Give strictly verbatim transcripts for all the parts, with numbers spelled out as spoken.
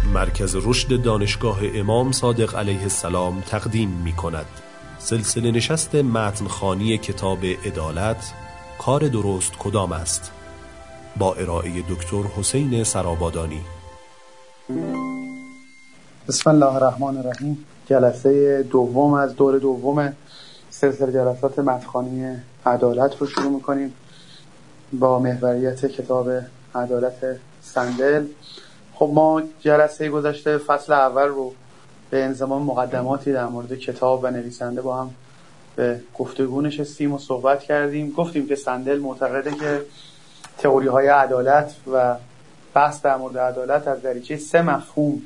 مرکز رشد دانشگاه امام صادق علیه السلام تقدیم می کند سلسله نشست متنخوانی کتاب عدالت، کار درست کدام است؟ با ارائه دکتر حسین سرابادانی. بسم الله الرحمن الرحیم. جلسه دوم از دور دوم سلسله جلسات متنخوانی عدالت رو شروع می‌کنیم با محوریت کتاب عدالت سندل. خب ما جلسه گذشته فصل اول رو به انضمام مقدماتی در مورد کتاب و نویسنده با هم به گفتگو نشستیم و صحبت کردیم. گفتیم که سندل معتقده که تئوری‌های عدالت و بحث در مورد عدالت از دریچه سه مفهوم،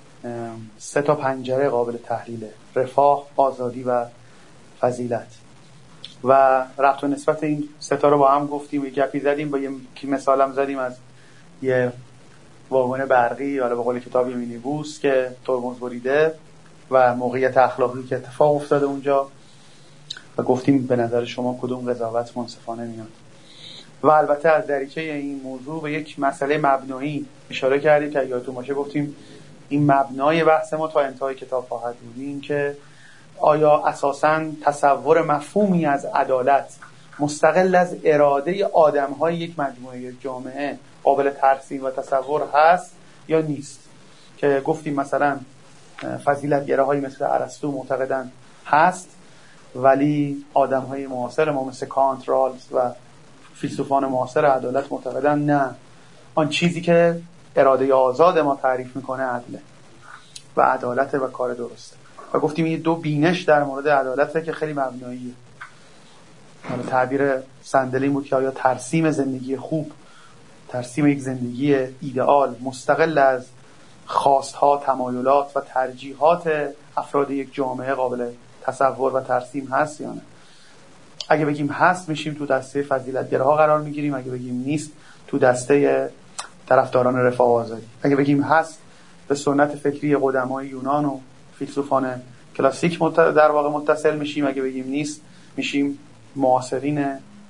سه تا پنجره قابل تحلیله: رفاه، آزادی و فضیلت. و ربط و نسبت این سه تا رو با هم گفتیم، یک گپی زدیم، با یه مثالم زدیم از یه واگن برقی، حالا به قول کتاب یه مینیبوس که ترمز بریده و موقعیت اخلاقی که اتفاق افتاده اونجا، و گفتیم به نظر شما کدوم قضاوت منصفانه میاد. و البته از دریچه این موضوع به یک مسئله مبنایی اشاره کردیم که یادتون باشه گفتیم این مبنای بحث ما تا انتهای کتاب خواهد بود، این که آیا اساساً تصور مفهومی از عدالت مستقل از اراده آدم‌های یک مجموعه، یک جامعه، قابل ترسیم و تصور هست یا نیست. که گفتیم مثلا فضیلت‌گراهایی مثل ارسطو معتقدن هست، ولی آدم‌های معاصر ما مثل کانت، رالز و فیلسوفان معاصر عدالت معتقدن نه، آن چیزی که اراده آزاد ما تعریف میکنه عدله و عدالت و کار درسته. و گفتیم این دو بینش در مورد عدالته که خیلی مبناییه. حالا تعبیر سندل این بود که آیا ترسیم زندگی خوب، ترسیم یک زندگی ایدئال مستقل از خواستها، تمایلات و ترجیحات افراد یک جامعه قابل تصور و ترسیم هست یا نه؟ اگه بگیم هست میشیم تو دسته فضیلت‌گراها قرار میگیریم، اگه بگیم نیست تو دسته طرفداران رفاه و آزادی. اگه بگیم هست به سنت فکری قدمای یونان و فیلسوفان کلاسیک در واقع متصل میشیم، اگه بگیم نیست میشیم معاصرین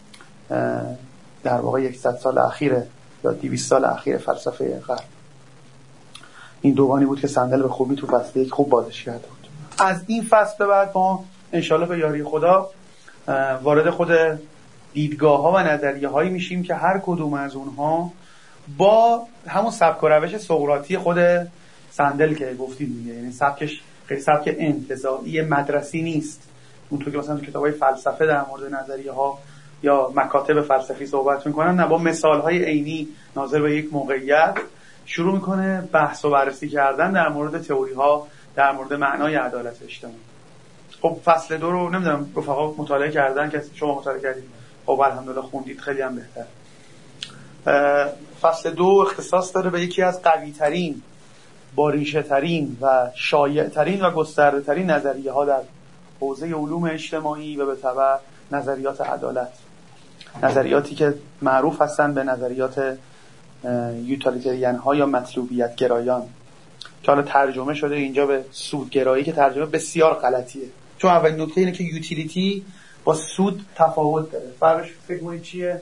در واقع صد سال اخیر یا دویست سال اخیر فلسفه غرب. این دوگانی بود که سندل به خوبی تو فصل یک خوب بازش کرده بود. از این فصل به بعد ما انشالله به یاری خدا وارد خود دیدگاه ها و نظریه هایی میشیم که هر کدوم از اونها با همون سبک و روش سقراطی خود سندل که گفتیم دیگه، یعنی سبکش خیلی سبک انتزاعی مدرسی نیست، اونطور که مثلا تو کتابای فلسفه در مورد نظریه ها یا مکاتب فلسفی صحبت میکنن، نه، با مثال های عینی ناظر به یک موقعیت شروع میکنه بحث و بررسی کردن در مورد تئوری ها در مورد معنای عدالت اجتماعی. خب فصل دو رو نمیدونم رفقا مطالعه کردن، که شما مطالعه کردید، خب الحمدلله خوندید، خیلی هم بهتر. فصل دو اختصاص داره به یکی از قوی ترین، با ریشه ترین و شایع ترین و گسترده ترین نظریه ها در حوزه علوم اجتماعی و به تبع نظریات عدالت، نظریاتی که معروف هستن به نظریات یوتالیتریان ها یا مطلوبیت گرایان، که حالا ترجمه شده اینجا به سودگرایی، که ترجمه بسیار غلطیه، چون اولین نکته اینه که یوتیلیتی با سود تفاوت داره. فرقش فکر کنید چیه؟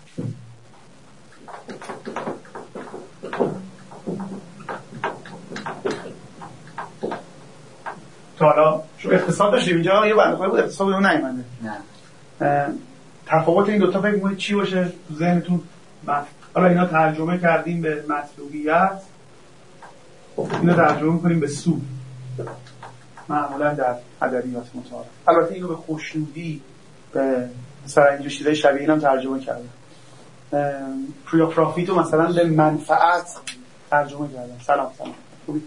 تا حالا شما اقتصاد داشتیم اینجا، یه برنامه بود اقتصاد اون نیومده. نه. تفاوت این دو تا فکر کنید چی باشه تو ذهنتون؟ حالا اینا ترجمه کردیم به مطلوبیت، اینو ترجمه می‌کنیم به سود، معمولا در ادبیات متعارف. البته اینو به خوشنودی، به مثلا اینجور چیزای شبیه اینم ترجمه کردن. پریوپرافیتو مثلا به منفعت ترجمه کردن. سلام سلام. خوبی؟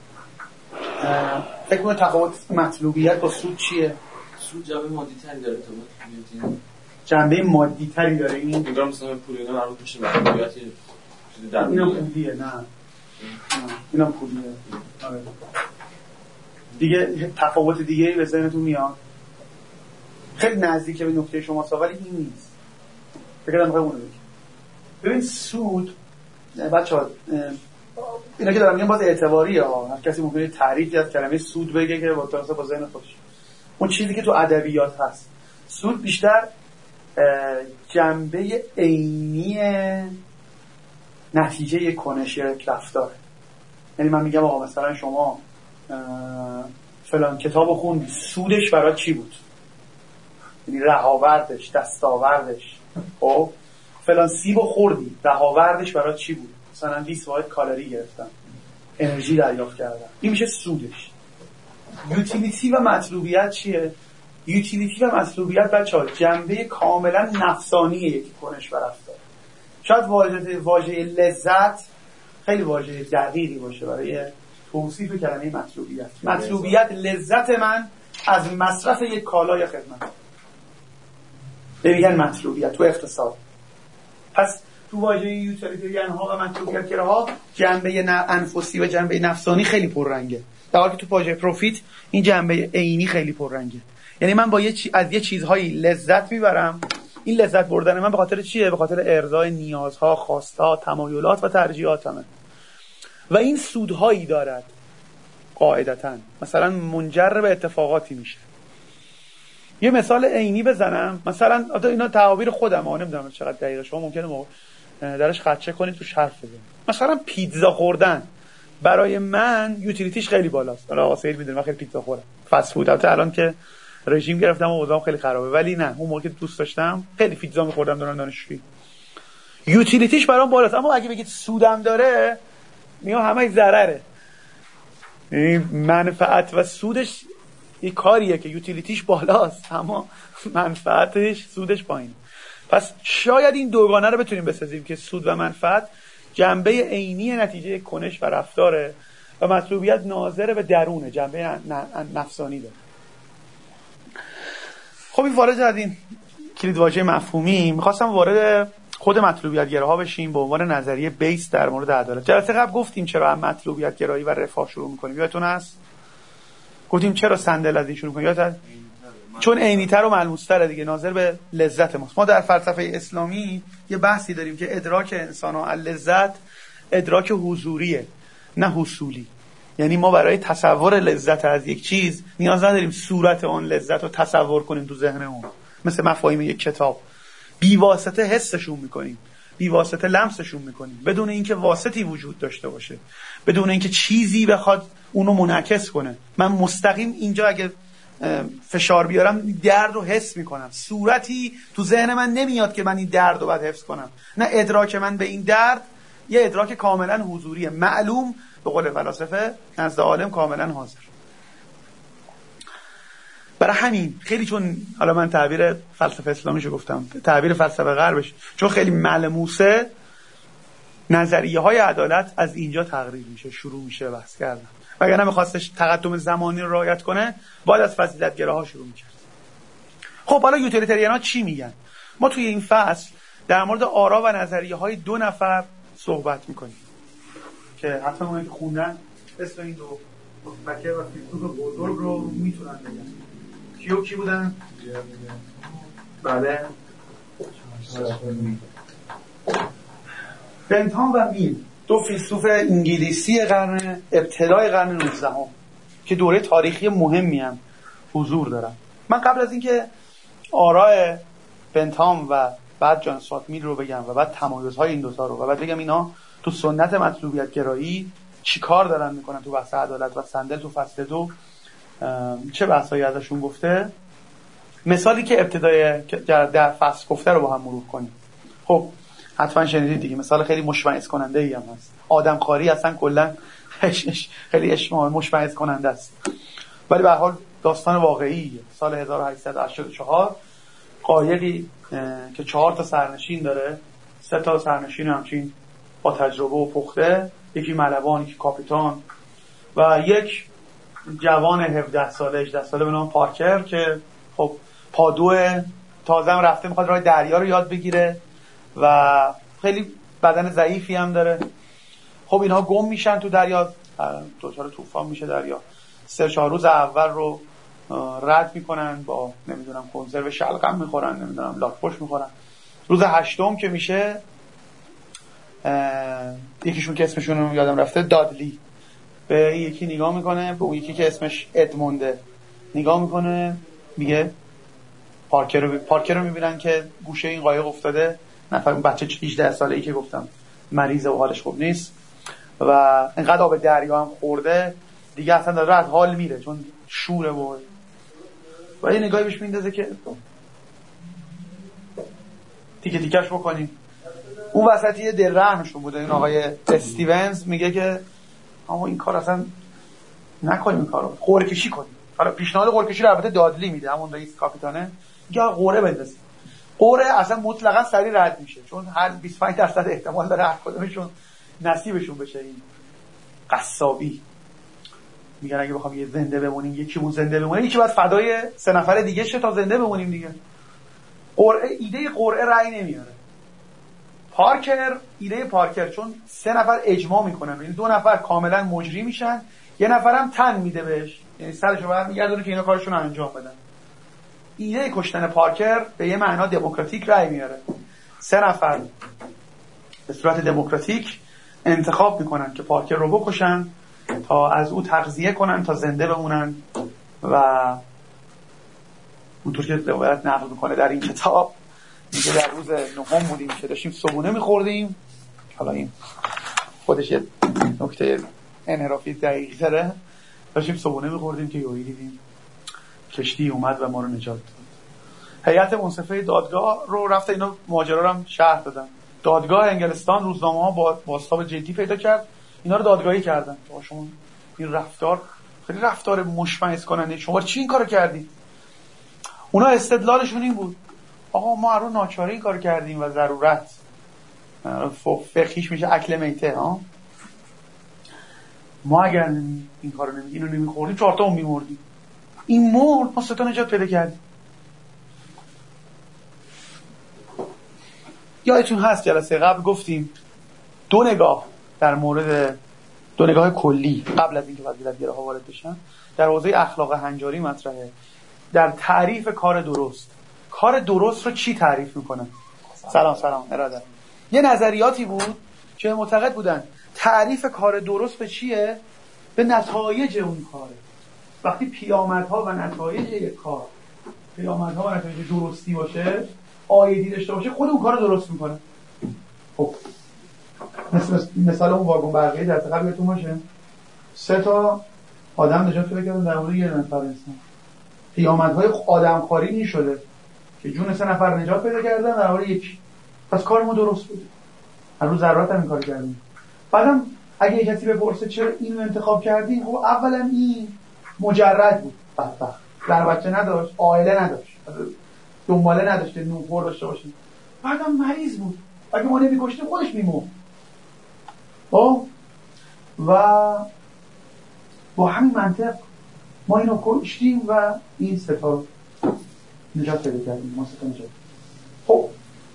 فکر کنم تفاوت مطلوبیت با سود چیه؟ سود جنبه مادی تری داره، تو جنبه مادی تری داره. این میگم مثلا پول اینا مربوط میشه به مطلوبیت چیزی در اینا پولیه. نه اینا پولیه. آره. دیگه تفاوت دیگه‌ای به ذهنتون میاد؟ خیلی نزدیک به نکته شما سوال این نیست. فکر کنم اونو بگید. ببین سود، بچه‌ها اینا که دارم میگم باز اعتباریه ها، هر کسی ممکنه تعریفی از کلمه سود بگه که با تناسب با ذهن خودش. اون چیزی که تو ادبیات هست، سود بیشتر جنبه عینی نتیجه یک کنش یک رفتاره. یعنی من میگم آقا مثلا شما فلان کتابو خوندی، سودش برای چی بود؟ یعنی رهاوردش، دستاوردش. خب فلان سیبو خوردی، رهاوردش برای چی بود؟ مثلا بیست واحد کالری گرفتم، انرژی دریافت کردم. این میشه سودش. یوتیلیتی و مطلوبیت چیه؟ یوتیلیتی و مطلوبیت بچه‌ها جنبه کاملا نفسانیه یکی کنش و رفتار. شاید واژه واژه لذت خیلی واژه دقیقی باشه برای توصیف کلمه مطلوبیت. مطلوبیت لذت من از مصرف یک کالای خدمت. میگن مطلوبیت تو اقتصاد. پس تو واژه یوتیلیتریان ها و مطلوبیت گراها جنبه انفسی و جنبه نفسانی خیلی پررنگه، در حالی که تو واژه پروفیت این جنبه عینی خیلی پررنگه. یعنی من با یه چی... از یه چیزهایی لذت میبرم. این لذت بردن من به خاطر چیه؟ به خاطر ارضای نیازها، خواستها، تمایلات و ترجیحاتمه. و این سودهایی دارد قاعدتاً، مثلا منجر به اتفاقاتی میشه. یه مثال عینی بزنم، مثلا اینا تعابیر خودم ها، نمیدونم چقدر دقیقه، شما ممکنه درش خدشه کنید توش حرف بزنید. مثلا پیتزا خوردن برای من یوتیلیتیش خیلی بالاست. حالا واسه میدونم من خیلی پیتزا خوردم، فست فود. البته الان که رژیم گرفتم و اوضاعم خیلی خرابه، ولی نه اون موقع که دوست داشتم خیلی پیتزا می‌خوردم دوران دانشجویی. یوتیلیتیش برام بالاست. اما اگه بگید سودم داره، میگم همه ضرره. این منفعت و سودش یه کاریه که یوتیلیتیش بالاست اما منفعتش، سودش پایینه. پس شاید این دوگانه رو بتونیم بسازیم که سود و منفعت جنبه عینی نتیجه کنش و رفتاره و مطلوبیت ناظر به درونه، جنبه نفسانی داره. خب این وارد از این کلید واژه مفهومی میخواستم وارد خود مطلوبیت گراها بشیم به عنوان نظریه بیس در مورد عدالت. جلسه قبل گفتیم چرا هم مطلوبیت گرایی و رفاه شروع میکنیم، یادتون هست؟ گفتیم چرا صندل از این شروع میکنیم؟ یادتون؟ چون عینی‌تر و ملموس‌تره دیگه، ناظر به لذت ماست. ما در فلسفه اسلامی یه بحثی داریم که ادراک انسان‌ها از لذت ادراک حضوریه نه حصولی. یعنی ما برای تصور لذت از یک چیز نیاز نداریم صورت اون لذت رو تصور کنیم تو ذهن اون، مثل مفاهیم یک کتاب. بی واسطه حسشون میکنیم، بی واسطه لمسشون میکنیم، بدون اینکه واسطی وجود داشته باشه، بدون اینکه چیزی بخواد اونو منعکس کنه. من مستقیم اینجا اگه فشار بیارم درد رو حس میکنم، صورتی تو ذهن من نمیاد که من این درد رو باید حفظ کنم. نه، ادراک من به این درد یه ادراک کاملا حضوریه، معلوم، به قول فلاسفه نزد عالم کاملا حاضر. برای همین خیلی، چون حالا من تعبیر فلسفه اسلامیشو گفتم، تعبیر فلسفه غربش چون خیلی ملموسه، نظریه های عدالت از اینجا تقریب میشه، شروع میشه بحث کردن. وگرنه میخواستش تقدم زمانی رو رعایت کنه باید از فضیلت‌گراها شروع میکرد. خب حالا یوتیلیتریان‌ها چی میگن؟ ما توی این فصل در مورد آرا و نظریه های دو نفر صحبت میکنیم که حتما اونایی که خوندن اسم این دو فکر و فیلسوف بزرگ رو میتونن بگن. کیو کی بودن؟ بله، بنتام و میل، دو فیلسوف انگلیسی قرن ابتدای قرن نوزدهم که دوره تاریخی مهمی هم حضور دارن. من قبل از اینکه آراء بنتام و بعد جان استوارت میل رو بگم و بعد تمایزهای این دوتا رو و بعد بگم اینا تو سنت مطلوبیت گرایی چی کار دارن میکنن تو بحث عدالت و صندل تو فصل دو چه بحثایی ازشون گفته، مثالی که ابتدای در فصل گفته رو با هم مرور کنیم. خب حتما شنیدید دیگه، مثال خیلی مشمئز کننده ای هم هست. آدمخواری اصلا کلا خیلی اشمئز مشمئز کننده است، ولی به هر حال داستان واقعی. سال هزار و هشتصد و هشتاد و چهار قایقی که چهار تا سرنشین داره، سه تا سرنشین همچین با تجربه و پخته، یکی ملوان، یکی کاپیتان و یک جوان هفده ساله هجده ساله به نام پارکر که خب پادو تازه هم رفته میخواد راه دریا رو یاد بگیره و خیلی بدن ضعیفی هم داره. خب اینها گم میشن تو دریا، دچار طوفان میشه دریا. سه چهار روز اول رو رد میکنن، با نمیدونم کنسرو شلغم میخورن، نمیدونم لاک‌پشت میخورن. روز هشتم که میشه، یکیشون که اسمشون رو یادم رفته، دادلی، به یکی نگاه میکنه، به اون یکی که اسمش ادمونده نگاه میکنه، میگه پارکر رو پارکر رو میبینن که گوشه این قایق افتاده، نفر اون بچه هجده ساله‌ای که گفتم مریضه و حالش خوب نیست و اینقدر آب دریا هم خورده دیگه اصلا داره از حال میره چون شوره بود و یه نگاهی بهش میندازه که تیکه تیکش بکنیم. اون وسط یه دل رحمشون بوده، این آقای استیونز میگه که اما این کار اصلا نکنیم، این کارو قرعه کشی کنیم. حالا پیشنهاد قرعه کشی رو البته دادلی میده، همون رئیس کاپیتانه میگه قرعه بندازیم. قرعه اصلا مطلقا سری رد میشه چون هر بیست و پنج درصد احتمال داره هر کدومشون نصیبشون بشه این قصابی. میگن اگه بخوام یه زنده بمونیم یکیمون زنده بمونه یکی باید فدای سه نفر دیگه شه تا زنده بمونیم دیگه. قرعه ایده قرعه رأی نمیاره. پارکر ایده پارکر چون سه نفر اجماع میکنن، یعنی دو نفر کاملا مجری میشن، یه نفرم تن میده بهش، یعنی سرشو برمیگردونه که اینا کارشون رو انجام بدن. ایده کشتن پارکر به یه معنا دموکراتیک رأی میاره. سه نفر به صورت دموکراتیک انتخاب میکنن که پارکر رو بکشن تا از او تغذیه کنن تا زنده بمونن و اونطور که روایت نقل میکنه در این کتاب میگه در روز نهم بودیم که داشتیم صبحونه میخوردیم. حالا این خودش یه نکته انحرافی دقیق تره. داشتیم صبحونه میخوردیم که یهویی دیدیم کشتی اومد و ما رو نجات داد. هیئت منصفه دادگاه رو رفت اینا ماجرا رو هم شرح دادن. دادگاه انگلستان روزنامه‌ها با بازتاب جدی پیدا کرد، اینا رو دادگاهی کردن. شما این رفتار خیلی رفتار مشمئز کننده، شما چی این کارو کردید؟ اونا استدلالشون این بود آقا ما هر رو ناچاری این کارو کردیم و ضرورت فقهیش میشه اکل میته ها. ما اگر این کارو نمی اینو نمیخوردیم چهار تا اون میمردیم. این مرد ما سه تا نجات پیدا کردیم. یادتون هست جلسه قبل گفتیم دو نگاه در مورد دو نگاه کلی قبل از اینکه فضیلت‌گراها وارد بشن در حوزه اخلاق هنجاری مطرحه. در تعریف کار درست، کار درست رو چی تعریف میکنن؟ سلام سلام اراده. یه نظریاتی بود که معتقد بودن تعریف کار درست به چیه؟ به نتایج اون کاره. وقتی پیامدها و نتایج یک کار پیامدها و نتایج درستی باشه، آیدی داشته باشه، خود اون کار درست میکنه. خب مثل مثال اون واگن برقی در قبلتون باشه، سه تا آدم نجات پیدا کردن در مورد یه نفر انسان. پیامدهای آدمخواری نشده که جون سه نفر نجات پیدا کردن در مورد یک. پس کار ما درست بود. هر روز ضرورت هم این کار کردیم. بعدم اگه کسی بپرسه چرا اینو انتخاب کردین، خب اولا این مجرد بود، بدبخت، در بچه نداشت، عائله نداشت، دنباله نداشت، نونخور داشته باشه. بعدم مریض بود، اگه ما نمی‌کشتیم خودش میمون. خب و با همین منطق ما اینو کشتیم و این سه تا نجات پیدا کردیم. ما سه تا نجات. خب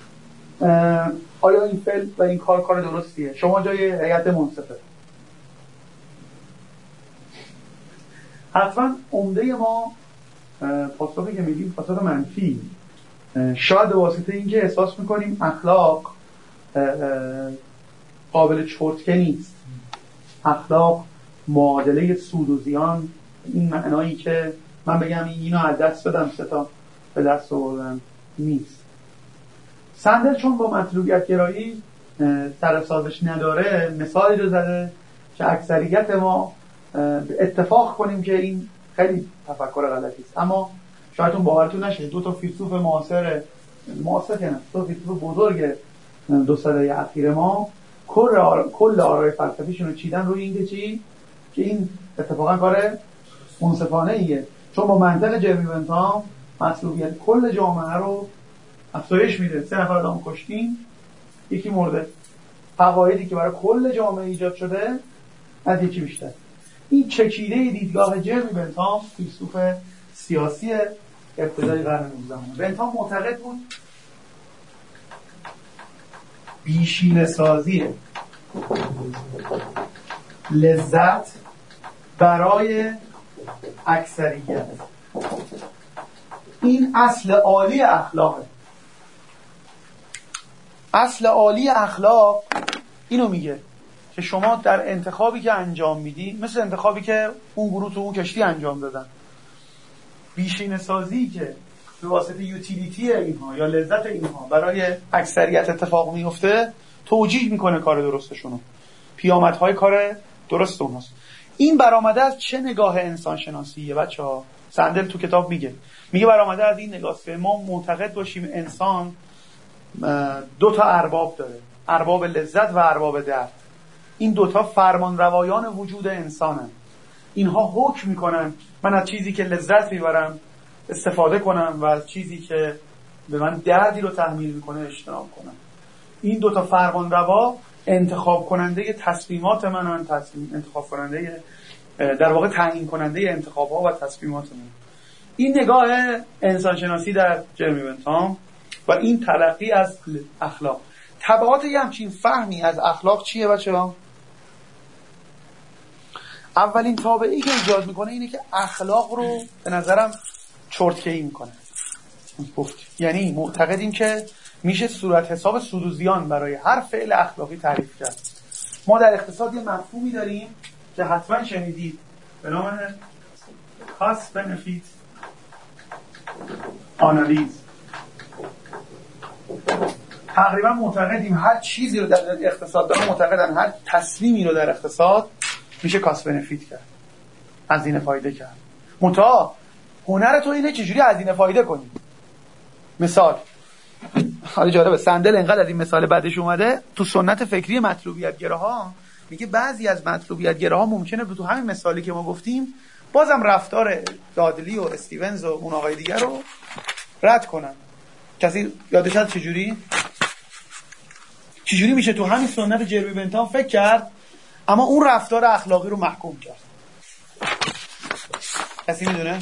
آیا این فعل و این کار کار درستیه؟ شما جای هیئت منصفه حتما عمده ما پاسخی که میدیم پاسخ منفی، شاید به واسطه اینکه احساس میکنیم اخلاق قابل چرتکه نیست، اخلاق معادله سود و زیان، این معنایی که من بگم اینو از دست بدم سه تا به دست آوردم نیست. سندل چون با مطلوبیت گرایی سرسازش نداره، مثالی رو زده که اکثریت ما اتفاق کنیم که این خیلی تفکر غلطی است. اما شاید اون باورتون نشه دو تا فیلسوف معاصر معاصر که نه دو فیلسوف بزرگ دو سده اخیر ما کل آر... کل آرای فلسفیشون رو چیدن روی این که چی که این اتفاقا کار منصفانه ایه، چون با منطق جرمی بنتام مطلوبیت کل جامعه رو افزایش میده. سه نفر آدم کشتیم، یکی مرده، فوایدی که برای کل جامعه ایجاد شده از یکی بیشتر. این چکیده دیدگاه جرمی بنتام، فیلسوف سیاسی ابتدای قرن نوزدهم. بنتام معتقد بود بیشینه سازی لذت برای اکثریت این اصل عالی اخلاقه. اصل عالی اخلاق اینو میگه که شما در انتخابی که انجام میدی، مثل انتخابی که اون گروه تو اون کشتی انجام دادن، بیشینه سازی که به واسطه یوتیلیتی اینها یا لذت اینها برای اکثریت اتفاق میفته توجیه میکنه کار درستشونو. پیامدهای کار درست اوناست. این برآمده از چه نگاه انسان شناسیه بچه‌ها؟ سندل تو کتاب میگه میگه برآمده از این نگاه که ما معتقد باشیم انسان دو تا ارباب داره، ارباب لذت و ارباب درد. این دوتا فرمان روایان وجود انسانن. اینها حکم میکنن من از چیزی که لذت میبرم استفاده کنم و از چیزی که به من دردی رو تحمیل میکنه اجتناب کنم. این دوتا فرمان روا انتخاب کننده تصمیمات منن، تصمیم انتخاب کننده در واقع تعیین کننده انتخاب‌ها و تصمیمات من. این نگاه انسان شناسی در جرمی بنتام و این تلقی از اخلاق. تبعات یه همچین فهمی از اخلاق چیه بچه‌ها؟ اولین تابعی که ایجاد میکنه اینه که اخلاق رو به نظرم چرتکه‌ای میکنه. یعنی معتقدیم که میشه صورت حساب سود و زیان برای هر فعل اخلاقی تعریف کرد. ما در اقتصاد یه مفهومی داریم که حتما شنیدید به نام cost benefit analysis. تقریبا معتقدیم هر چیزی رو در اقتصاد داریم، معتقدن هر تصمیمی رو در اقتصاد میشه کاست بنفیت کرد، هزینه فایده کرد. منتها هنر تو اینه چجوری هزینه فایده کنی. مثال حالا جالبه، سندل انقدر از این مثال بعدش اومده تو سنت فکری مطلوبیت گراها میگه بعضی از مطلوبیت گراها ممکنه تو همین مثالی که ما گفتیم بازم رفتار دادلی و استیونز و اون آقای دیگر رو رد کنن. کسی یادش هست چجوری چجوری میشه تو همین سنت جرمی بنتام فکر کرد اما اون رفتار اخلاقی رو محکوم کرد؟ کسی میدونه؟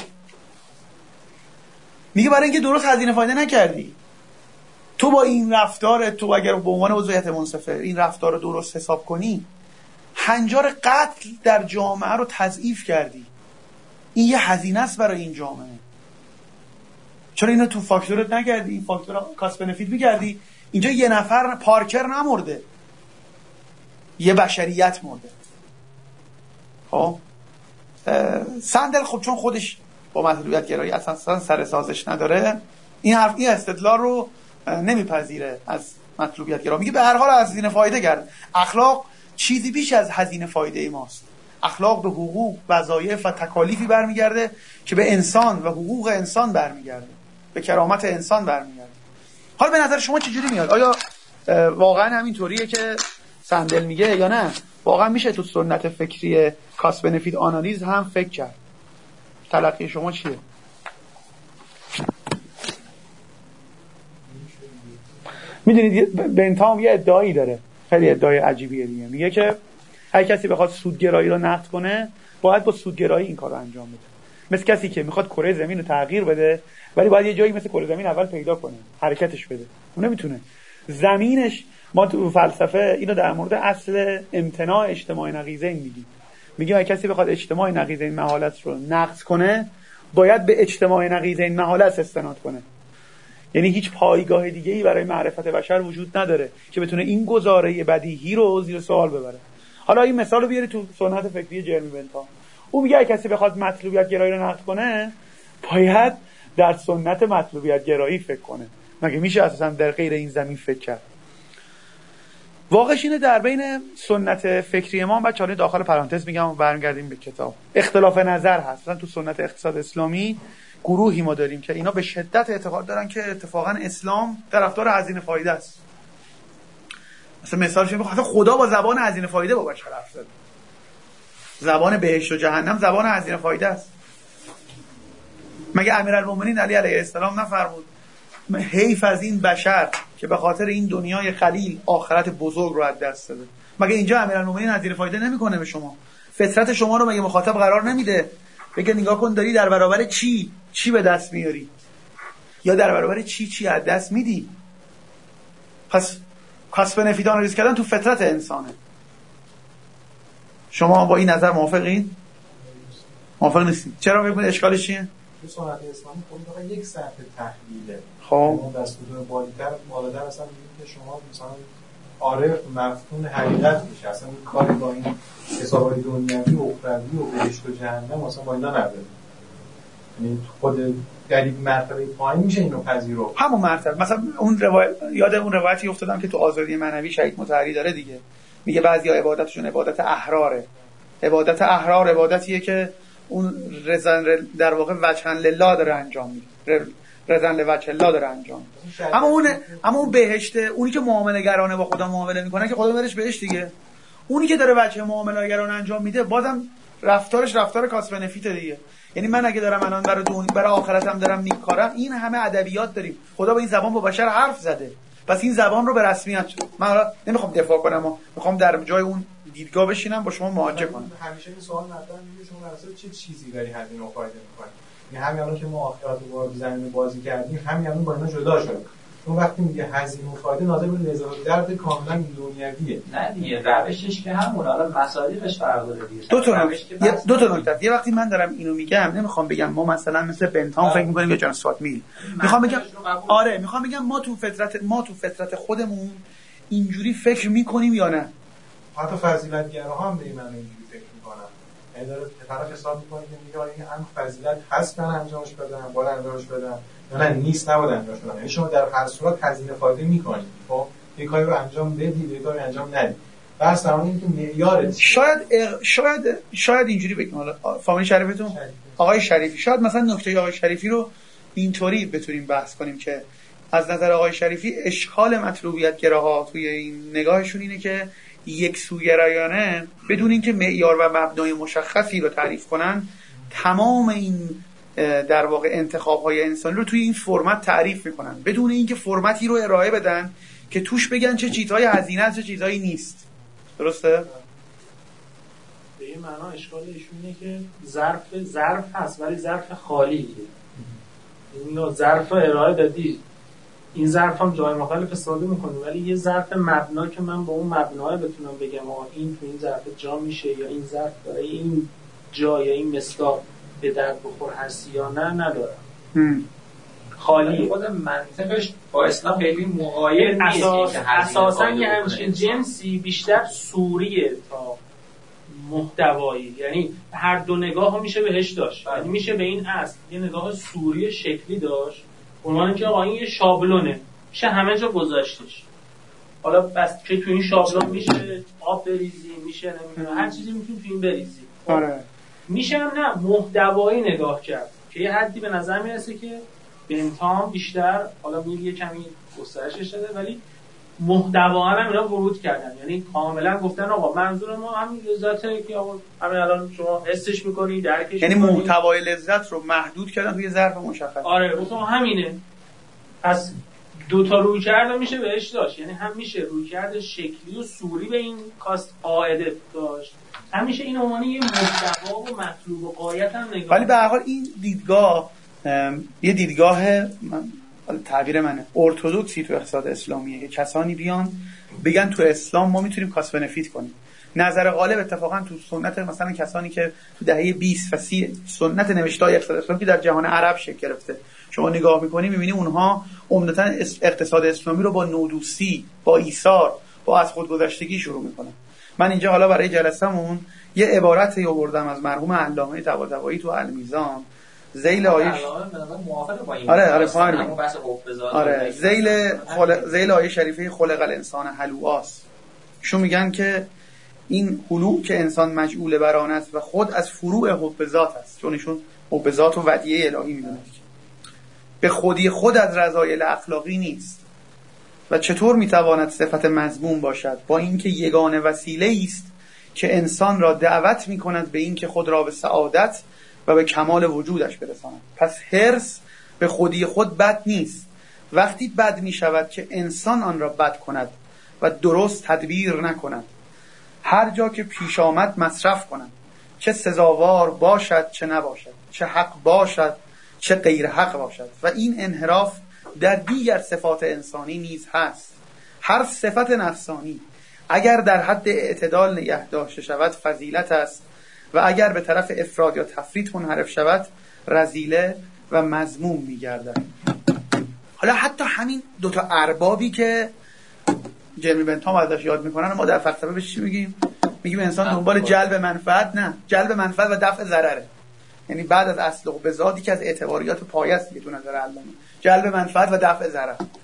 میگه برای اینکه درست هزینه فایده نکردی، تو با این رفتار، تو اگر به عنوان عضویت منصفه این رفتار رو درست حساب کنی، هنجار قتل در جامعه رو تضعیف کردی. این یه هزینه است برای این جامعه. چرا اینو تو فاکتورت نکردی؟ این فاکتور کاست بنفیت می‌کردی. اینجا یه نفر پارکر نمرده، یه بشریت مرده. خب سندل خب چون خودش با مطلوبیت گرایی اصلا سر سازش نداره، این حرف این استدلال رو نمیپذیره از مطلوبیت گرا. میگه به هر حال هزینه فایده کرد. اخلاق چیزی بیش از هزینه فایده ای ماست. اخلاق به حقوق، وظایف و تکالیفی برمیگرده که به انسان و حقوق انسان برمیگرده، به کرامت انسان برمیگرده. حالا به نظر شما چجوری میاد؟ آیا واقعا همینطوریه که سندل میگه یا نه؟ واقعا میشه تو سنت فکری کاست بنفیت آنالیز هم فکر کرد؟ تلقی شما چیه؟ میدونید بنتام یه ادعایی داره، خیلی ادعای عجیبیه دیگه. میگه که هر کسی بخواد سودگرایی رو نقد کنه باید با سودگرایی این کار رو انجام بده. مثل کسی که میخواد کره زمین رو تغییر بده ولی باید یه جایی مثل کره زمین اول پیدا کنه، حرکتش بده. اون نمیتونه. زمینش، ما تو فلسفه اینو در مورد اصل امتناع اجتماع نقیضین میگیم. میگیم هر کسی بخواد اجتماع نقیضین محالت رو نقض کنه باید به اجتماع نقیضین محالت استناد کنه. یعنی هیچ پایگاه دیگه‌ای برای معرفت بشر وجود نداره که بتونه این گزاره بدیهی رو زیر سوال ببره. حالا این مثال رو بیاری تو سنت فکری جرمی بنتام. او میگه کسی بخواد مطلوبیت گرایی رو نقد کنه باید در سنت مطلوبیت گرایی فکر کنه. مگه میشه اساسا در غیر این زمین فکر کرد؟ واقعش اینه در بین سنت فکری ما، بچه‌ها داخل پرانتز میگم و برمیگردیم به کتاب، اختلاف نظر هست. مثلا تو سنت اقتصاد اسلامی گروهی ما داریم که اینا به شدت اعتقاد دارن که اتفاقا اسلام طرفدار هزینه فایده است. مثلا مثالش میگم خدا با زبان هزینه فایده با بشر حرف زد. زبان بهشت و جهنم زبان هزینه فایده است. مگه امیرالمومنین علی علیه السلام نفرمود حیف از این بشر که به خاطر این دنیای خلیل آخرت بزرگ رو از دست داده؟ مگه اینجا امیرالمومنین هزینه فایده نمیکنه به شما؟ فطرت شما رو مگه مخاطب قرار نمیده بگه نگاه کن داری در برابر چی چی به دست میاری یا در برابر چی چی از دست میدی؟ پس کاست بنفیت آنالیز کردن تو فطرت انسانه. شما با این نظر موافقین؟ موافق نیستین؟ چرا میگید اشکالش چیه؟ تو سنت اسلامی خود یک سطح تحلیله. خب اون دستور بالاتر بالاتر اصلا میگه که شما مثلا عارف مفتون حقیقت میشه، اصلا کاری با این حسابات دنیوی و اخروی و بهشت و جهنم اصلا با اینا نداره. یعنی خود در یک مرتبه پایین میشه اینو پذیرو. همون مرتبه مثلا اون روایت، یاد اون روایتی افتادم که تو آزادی معنوی شهید مطهری داره دیگه، میگه بعضیا عبادتشون عبادت احراره. عبادت احرار عبادتیه که اون رضا در واقع وجهن لله داره انجام میده، رضا لوجه الله داره انجام میده. اما اون اما اون بهشت، اونی که معامله گرانه با خدا معامله میکنه که خدا برش بهشت دیگه. اونی که داره وجه معامله گرانه انجام میده بازم رفتارش رفتار کاست بنفیت دیگه. یعنی من اگه دارم الان برای دون برای آخرتم دارم میکارم، این همه ادبیات داریم، خدا با این زبان با بشر حرف زده، پس این زبان رو به رسمیت من حالا نمیخوام دفاع کنم، میخوام در جای اون دیدگاه بشینم با شما مواجه کنم. همیشه این سوال مطرح میشه شما اصلا چه چیزی داری همین رو فایده می‌کنی؟ یعنی همین الان که ما آخرات رو وارد زمین بازی کردیم، همین الان با اینا جدا شد. اون وقتی میگه هزینه و فایده ناظر به لذت و درد کاملا دنیویه. نه دیگه روشش که همون، حالا مصادیقش فرق داره دیگه. دو تا یه دو تا نکته. یه وقتی من دارم اینو میگم نمیخوام بگم ما مثلا مثل بنتام فکر می‌کنیم یا جان استوارت میل. میخوام بگم آره، میخوام بگم ما تو فطرت ما تو فطرت خودمون اینجوری فکر می‌کنیم یا نه. حتی فضیلت‌گراها هم به این معنی اینجوری فکر می‌کنن. یعنی داره طرف حساب می‌کنه که میگه این هم فضیلت هست، من انجامش بدم، باید انجامش بدم. نه نیست، نباید انجامش بدم. یعنی شما در هر صورت هزینه فایده می‌کنید. خب یک کاری رو انجام بدید، یک کاری انجام ندید. بس در این که معیار شاید اغ... شاید شاید اینجوری بگم، حالا فامیل شریفتون شریفی. آقای شریفی، شاید مثلا نکته آقای شریفی رو اینطوری بتونیم بحث کنیم که از نظر آقای شریفی اشکال مطلوبیت گراها توی این نگاهشون اینه که یک سوگرایانه بدون اینکه معیار و مبنای مشخصی رو تعریف کنن، تمام این در واقع انتخاب‌های انسانی رو توی این فرمت تعریف میکنن بدون اینکه فرمتی رو ارائه بدن که توش بگن چه چیزهای هزینه است چه چیزهایی نیست. درسته؟ به این معنا اشکال ایشون اینه که ظرف ظرف هست ولی ظرف خالیه. این نوع ظرف رو ارائه دادی، این ظرف هم جای مختلف استفاده میکنه، ولی یه ظرف مبنا که من با اون مبنای بتونم بگم آه این تو این ظرف جا میشه یا این ظرف برای این جا یا این مصداق به درد بخور هستی یا نه ندارم. خالیه. خود منطقش با اسلام خیلی مغایر نیست. اساس اساسا یه همچین جنسی بیشتر صوریه تا محتوایی، یعنی هر دو نگاه رو میشه بهش داشت. یعنی میشه به این اصل یه نگاه صوری شکلی داشت، عنوان که آقا این یه شابلونه میشه همه جا گذاشتش. حالا بس که تو این شابلون میشه آب بریزی، میشه نمیدونم هر چیزی میتونی تو این بریزی. آره. میشه هم نه محتوایی نگاه کرد که یه حدی به نظر میرسه که بنتام بیشتر حالا میگه یه کمی گسترشش داده ولی محتوا هم اینا ورود کردن، یعنی کاملا گفتن آقا منظور ما همین لذته که آقا همین الان شما حسش می‌کنی درکش، یعنی محتوای لذت رو محدود کردن توی ظرف مشخص. آره گفتم همینه. پس دو تا رویکرد میشه بهش داشت، یعنی هم میشه رویکرد شکلی و صوری به این کاست قاعده داشت، هم میشه این عنوان یه محتوا و مطلوب و غایت هم نگاه. ولی به هر حال این دیدگاه یه دیدگاه من تعبیر منه ارتدوکسی تو اقتصاد اسلامیه که کسانی بیان بگن تو اسلام ما میتونیم کاست بنفیت کنیم. نظر غالب اتفاقا تو سنت مثلا کسانی که تو دهه بیست و سی سنت نوشته‌های اقتصاد اسلامی که در جهان عرب شکل گرفته شما نگاه می‌کنی می‌بینی اونها عمدتاً اقتصاد اسلامی رو با نودوسی، با ایثار، با از خودگذشتگی شروع می‌کنن. من اینجا حالا برای جلسه‌مون یه عبارتی آوردم از مرحوم علامه طباطبایی تو المیزان ذیل آیه آره آره فاهم آره ذیل خل... ذیل آیه شریفه خلق الانسان هلوعاست. شو میگن که این هلوع که انسان مجعول بر آن است و خود از فروع حب ذات است، چون ایشون حب ذات و ودیعه الهی میدونند که به خودی خود از رذایل اخلاقی نیست و چطور میتواند صفت مذموم باشد با اینکه یگانه وسیله است که انسان را دعوت میکند به اینکه خود را به سعادت و به کمال وجودش برساند. پس حرص به خودی خود بد نیست، وقتی بد می شود که انسان آن را بد کند و درست تدبیر نکند، هر جا که پیش آمد مصرف کند، چه سزاوار باشد چه نباشد، چه حق باشد چه غیر حق باشد. و این انحراف در دیگر صفات انسانی نیز هست. هر صفت نفسانی اگر در حد اعتدال نگه داشته شود فضیلت است و اگر به طرف افراد یا تفریط منحرف شود رذیله و مذموم می‌گردد. حالا حتی همین دوتا اربابی که جرمی بنتام ازش یاد میکنن ما در فلسفه بهش چی میگیم؟ میگیم انسان دنبال جلب منفعت نه، جلب منفعت و دفع ضرره. یعنی بعد از اصل و بذاتی که از اعتباریات پایه است دیگه تو نظر علامه، جلب منفعت و دفع ضرر.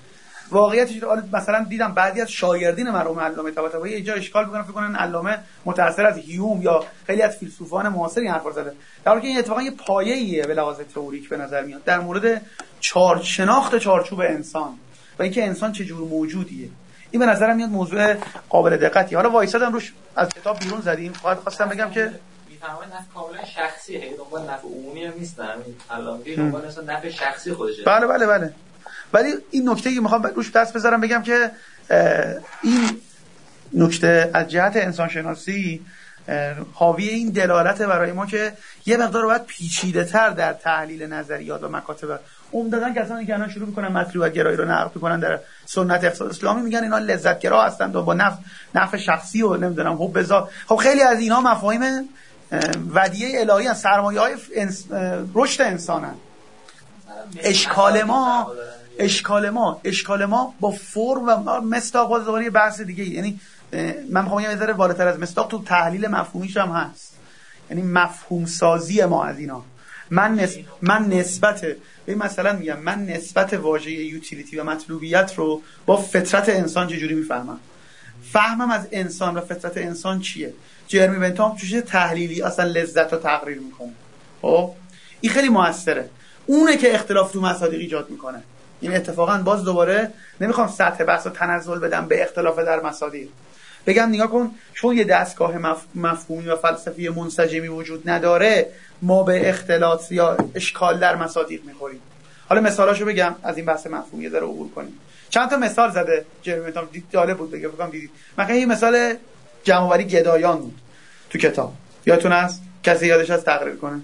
واقعیتش مثلا دیدم بعضی از شاگردین مرحوم علامه طباطبایی اینجا اشکال میکنن، فکر کنن علامه متأثر از هیوم یا خیلی از فیلسوفان معاصر این حرفا زده، در حالی که این اتفاقا یه پایه‌ایه به لحاظ تئوریک به نظر میاد در مورد چار شناخت چارچوب انسان و اینکه انسان چه جور موجودیه. این به نظرم میاد موضوع قابل دقتی. حالا وایسادم روش از کتاب بیرون زدیم. فقط خواستم بگم که میفهمن نفع کاملا شخصیه، هی دنبال نفع عمومی هم نیستن. همین علامه دنبال اصلا نفع شخصی خودشه. بله بله بله. ولی این نکته‌ای که میخوام روش دست بذارم بگم که این نکته از جهت انسان شناسی حاوی این دلالت برای ما که یه مقدار باید پیچیده‌تر در تحلیل نظریات و مکاتب عمدتاً کسانی که الان شروع می‌کنن مطلوبیت گرایی رو نقد می‌کنن در سنت اقتصاد اسلامی میگن اینا لذت گرا هستند و با نفع نفع شخصی و نمیدونم حب ذات. خب خیلی از اینا مفاهیم ودیعه الهی ان، سرمایه‌های انس... رشد انسانن. اشکال ما اشکال ما اشکال ما با فرم و مصداق باز دوباره یه بحث دیگه، یعنی من میخوام یه ذره بالاتر از مصداق تو تحلیل مفهومیش هم هست، یعنی مفهوم سازی ما از اینا. من نس... من نسبت به مثلا میگم من نسبت واژه یوتیلیتی و مطلوبیت رو با فطرت انسان چجوری میفهمم، فهمم از انسان و فطرت انسان چیه. جرمی بنتام توش تحلیلی اصلا لذت رو تقریر میکنه. خب این خیلی موثره، اونه که اختلاف تو مصادیق ایجاد میکنه. این اتفاقا باز دوباره نمیخوام سطح بحث رو تنزل بدم به اختلاف در مصادیق، بگم نگاه کن چون یه دستگاه مف... مفهومی و فلسفی منسجمی وجود نداره ما به اختلاط یا اشکال در مصادیق میخوریم. حالا مثالاشو بگم از این بحث مفهومی یه ذره عبور کنیم. چند تا مثال زده جرمی بنتام، جالب بود بگم بگم دیدید. مثلا یه مثال جمع‌آوری گدایان بود تو کتاب، یادتون هست؟ کسی یادش هست تقریر کنه؟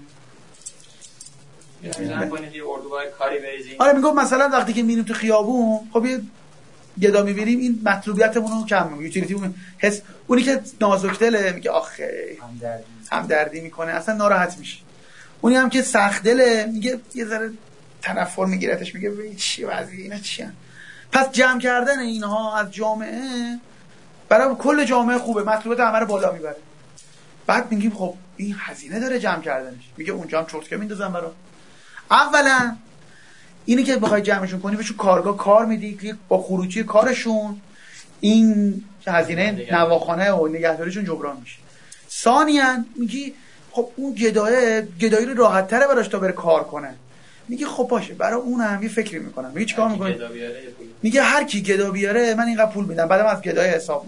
میذارن کنید یه اردوگاه کاری بریزین. آره میگم مثلا وقتی که میریم تو خیابون خب یه گدا میبینیم این مطلوبیتمون رو کم میکنه، یوتیلیتیمون حس اونی که نازک دله میگه آخه همدردی همدردی میکنه اصلا ناراحت میشه، اونی هم که سخت دله میگه یه ذره تنفر میگیرتش میگه ببین چی وضعیه اینا چی هن؟ پس جمع کردن اینها از جامعه برای کل جامعه خوبه، مطلوبات همه رو بالا میبره. بعد میگیم خب این هزینه داره جمع کردنش، میگه اونجا هم چرت که میندازن برا. اولا اینی که بخوای جمعشون کنی بهشون کارگاه کار میدی که با خروجی کارشون این هزینه نواخانه و نگهداریشون جبران میشه. ثانیاً میگی خب اون گدایه گدایی رو راحت تره براش تا بره کار کنه، میگه خب باشه برای اون هم یه فکری میکنم. میگه چیکار میکنه؟ میگه هر کی گدا بیاره من اینقدر پول میدم، بعدم از گدای حساب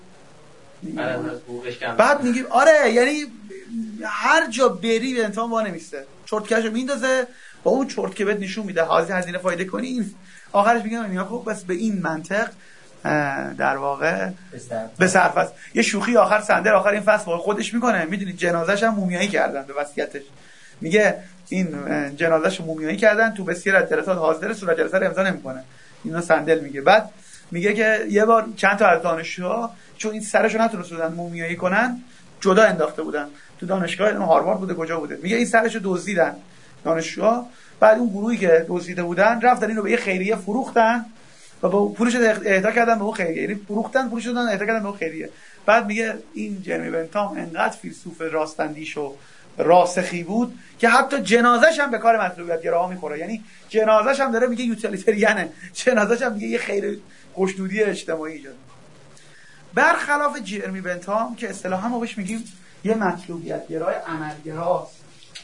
میکنم. بعد میگه آره یعنی هر جا بری به انتام وا نمیسته، چرتکشو میندازه با اون چرت که بهت نشون میده حاضر هزینه فایده کنی. این آخرش میگم اینا خب بس به این منطق در واقع به صرف است. یه شوخی آخر سندر آخر این فصل خودش میکنه، میدونید جنازه‌ش هم مومیایی کردن به وصیتش، میگه این جنازه‌شو مومیایی کردن تو بسیار از جلسات حاضر، صورت جلسه رو امضا نمیکنه. اینا سندل میگه. بعد میگه که یه بار چند تا از دانشجوها چون این سرشو نتونستن مومیایی کنن جدا انداخته بودن تو دانشگاه هاروارد بوده کجا بوده، میگه این سرشو دزدیدن دانشجوها، بعد اون گروهی که دزدیده بودن رفتن اینو به یه خیریه فروختن و با پولش اهدا کردن به اون خیریه، یعنی فروختن پولش دادن اهدا کردن به اون خیریه. بعد میگه این جرمی بنتام انقدر فیلسوف راستندیش و راسخی بود که حتی جنازه‌ش هم به کار مطلوبیت گراها میخوره، یعنی جنازه‌ش هم داره میگه یوتیلیتریانه، جنازه‌ش هم میگه یه خیر خوشنودی اجتماعی ایجاد میکنه. برخلاف جرمی بنتام که اصطلاحا ما بهش میگیم یه مطلوبیت گرای عملگراست،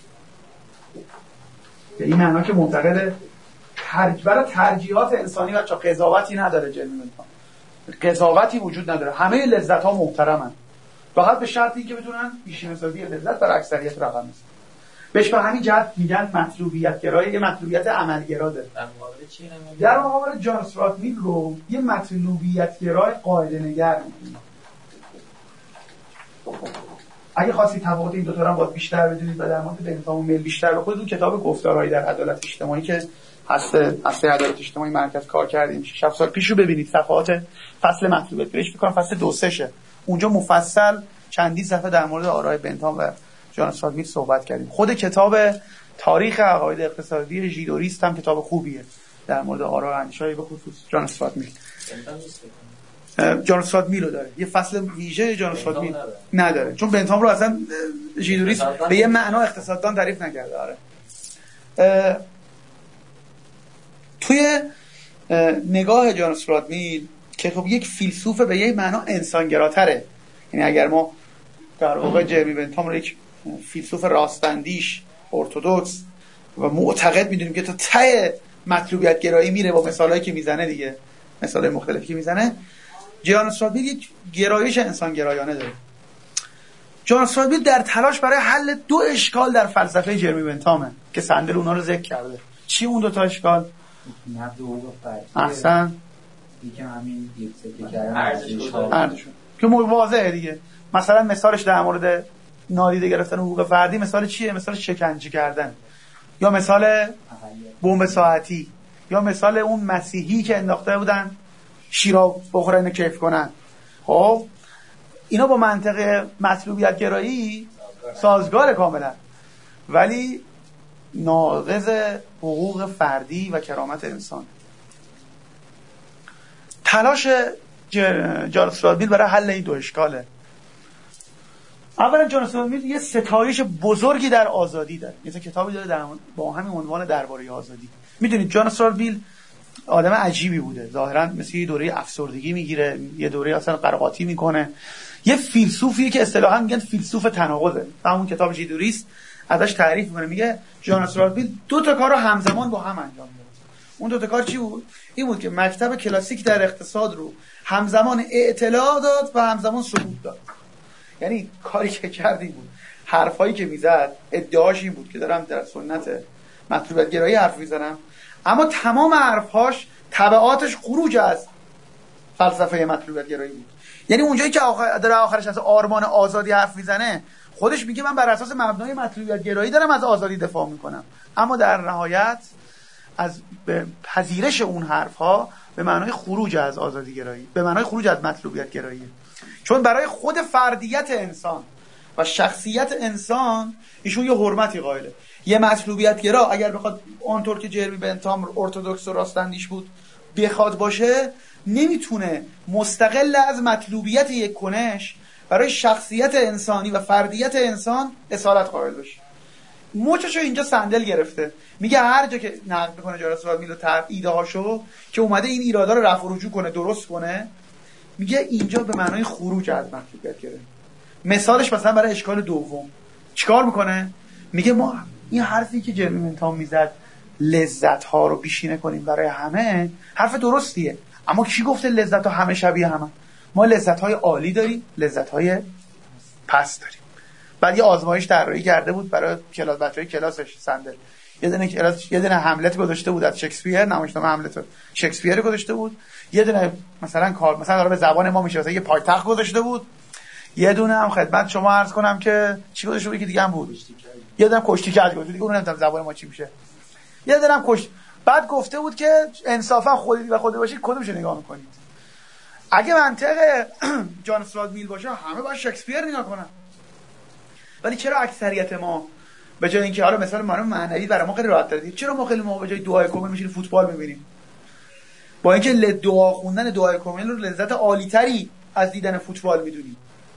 به این معنا که معتقد ترج برای ترجیحات انسانی بچا قضاوتی نداره. جرمی بنتام قضاوتی وجود نداره، همه لذت ها محترمن، فقط به شرطی که بتونن پیشینه‌سازی لذت بر اکثریت رقم بزنن. بهش به همین جهت میگن مطلوبیت گرایی، یه مطلوبیت عملگرا داره. در مقابل چی نمیگن؟ در مقابل جان استروات میل رو یه مطلوبیت گرای قاعده نگر میگن. اگه خواستی تفاوت این دو تا رو باید بیشتر بدونید و در مورد بنتام و میل بیشتر بخونید، اون کتاب گفتارهایی در عدالت اجتماعی که هست هسته عدالت اجتماعی مرکز کار کردیم شش سال پیش رو ببینید، صفحات فصل مطلوبیت بهش میگم فصل دو سه شه، اونجا مفصل چندی صفحه در مورد آرای بنتام و جان استروات میل صحبت کردیم. خود کتاب تاریخ عقاید اقتصادی ژیدوریست هم کتاب خوبیه در مورد آرا و اندیشه‌های به خصوص جان استروات میل. جان استروات میل رو داره، یه فصل ویژه جان استروات میل نداره چون بنتام رو اصلا ژیدوریست به یه معنا اقتصاددان تعریف نکرده. آره توی نگاه جان استوارت میل که خب یک فیلسوف به یک معنا انسانگراتره، یعنی اگر ما در واقع جرمی بنتام رو یک فیلسوف راستندیش ارتدوکس و معتقد میدونیم که تا ته مطلوبیت گرایی میره با مثالایی که میزنه دیگه، مثالای مختلفی که میزنه، جان استوارت میل یک گرایش انسان گرایانه داره. جان استوارت میل در تلاش برای حل دو اشکال در فلسفه جرمی بنتامه که سندل اونا رو ذکر کرده. چی اون دو تا اشکال؟ نقد حقوق فردی، احسن، یکم همین یک سکه کردن ارزششون که واضحه دیگه. مثلا مثالش در مورد نادیده گرفتن حقوق فردی مثال چیه؟ مثال شکنجه کردن، یا مثال بمب ساعتی، یا مثال اون مسیحی که انداخته بودن شیرا بخورن کیف کنن. خب اینا با منطق مطلوبیت گرایی سازگار کاملا، ولی ناقض حقوق فردی و کرامت انسان. تلاش جان استوارت میل برای حل این دو اشکاله. اولا جان استوارت میل یه ستایش بزرگی در آزادی داره، یه کتابی داره در با همین عنوان درباره آزادی. میدونید جان استوارت میل آدم عجیبی بوده، ظاهرا مثل یه دوره افسردگی میگیره، یه دوره اصلا قرقاتی میکنه، یه فیلسوفیه که اصطلاحا میگن فیلسوف تناقضه. همون کتاب جیدوریست ازش تعریف میکنه، میگه جان استوارت میل دو تا کار رو همزمان با هم انجام میده. اون دو تا کار چی بود؟ این بود که مکتب کلاسیک در اقتصاد رو همزمان اطلاع داد و همزمان ثبوت داد. یعنی کاری که کردی بود، حرفایی که میزد ادعاش این بود که دارم در سنت مطلوبیت گرایی حرف میزنم، اما تمام حرفهاش تبعاتش خروج از فلسفه مطلوبیت گرایی بود. یعنی اونجایی که آخر در آخرش از آرمان آزادی حرف میزنه، خودش میگه من بر اساس مبنای مطلوبیت گرایی دارم از آزادی دفاع میکنم، اما در نهایت از پذیرش اون حرفها به معنای خروج از آزادی گرایی، به معنای خروج از مطلوبیت گرایی. چون برای خود فردیت انسان و شخصیت انسان ایشون یه حرمتی قائله. یه مطلوبیت گرا اگر بخواد اونطور که جرمی بنتام ارتدوکس و راستندیش بود بخواد باشه، نمیتونه مستقل از مطلوبیت یک کنش برای شخصیت انسانی و فردیت انسان اصالت قائل بشه. موچشو اینجا سندل گرفته، میگه هر جا که نقد میکنه جان استوارت میل و ایده هاشو که اومده این ایرادا رو رفع و رجوع کنه، درست کنه، میگه اینجا به معنای خروج از مطلوبیت گرایی. مثالش مثلا برای اشکال دوم چیکار میکنه؟ میگه ما این حرفی که جرمی بنتام میزد لذت ها رو بیشینه کنیم برای همه، حرف درستیه، اما کی گفته لذت ها همه شبیه همه؟ ما لذت های عالی داریم، لذت های پست داریم. بعد یه آزمایش طراحی کرده بود برای کلاس بچهای کلاسش سندل، یه دونه کلاس یه دونه هملت گذاشته بود از شکسپیر، نمایشنامه هملت شکسپیر گذاشته بود، یه دونه مثلا کار مثلا به زبان ما میشه مثلا یه پایتخت گذاشته بود، یه دونه هم خدمت شما عرض کنم که چی گذاشته بود که دیگه هم بود، یه دونه کشتی کج گذاشته دیگه، اون نمیدونم زبان ما چی میشه، یه دونه هم کشت. بعد گفته بود که انصافا خودی و خودی باشید کدومشو نگاه میکنید؟ اگه منطق جان استوارت میل باشه همه باید شکسپیر نگاه کنن، ولی چرا اکثریت ما به جای اینکه حالا مثلا معنی معنوی برای ما خیلی راحت داریم، چرا ما خیلی ما به جای دعای کامل میشینیم فوتبال میبینیم؟ با اینکه دعا خوندن دعای کامل رو لذت عالی‌تری از دیدن فوتبال میدونیم،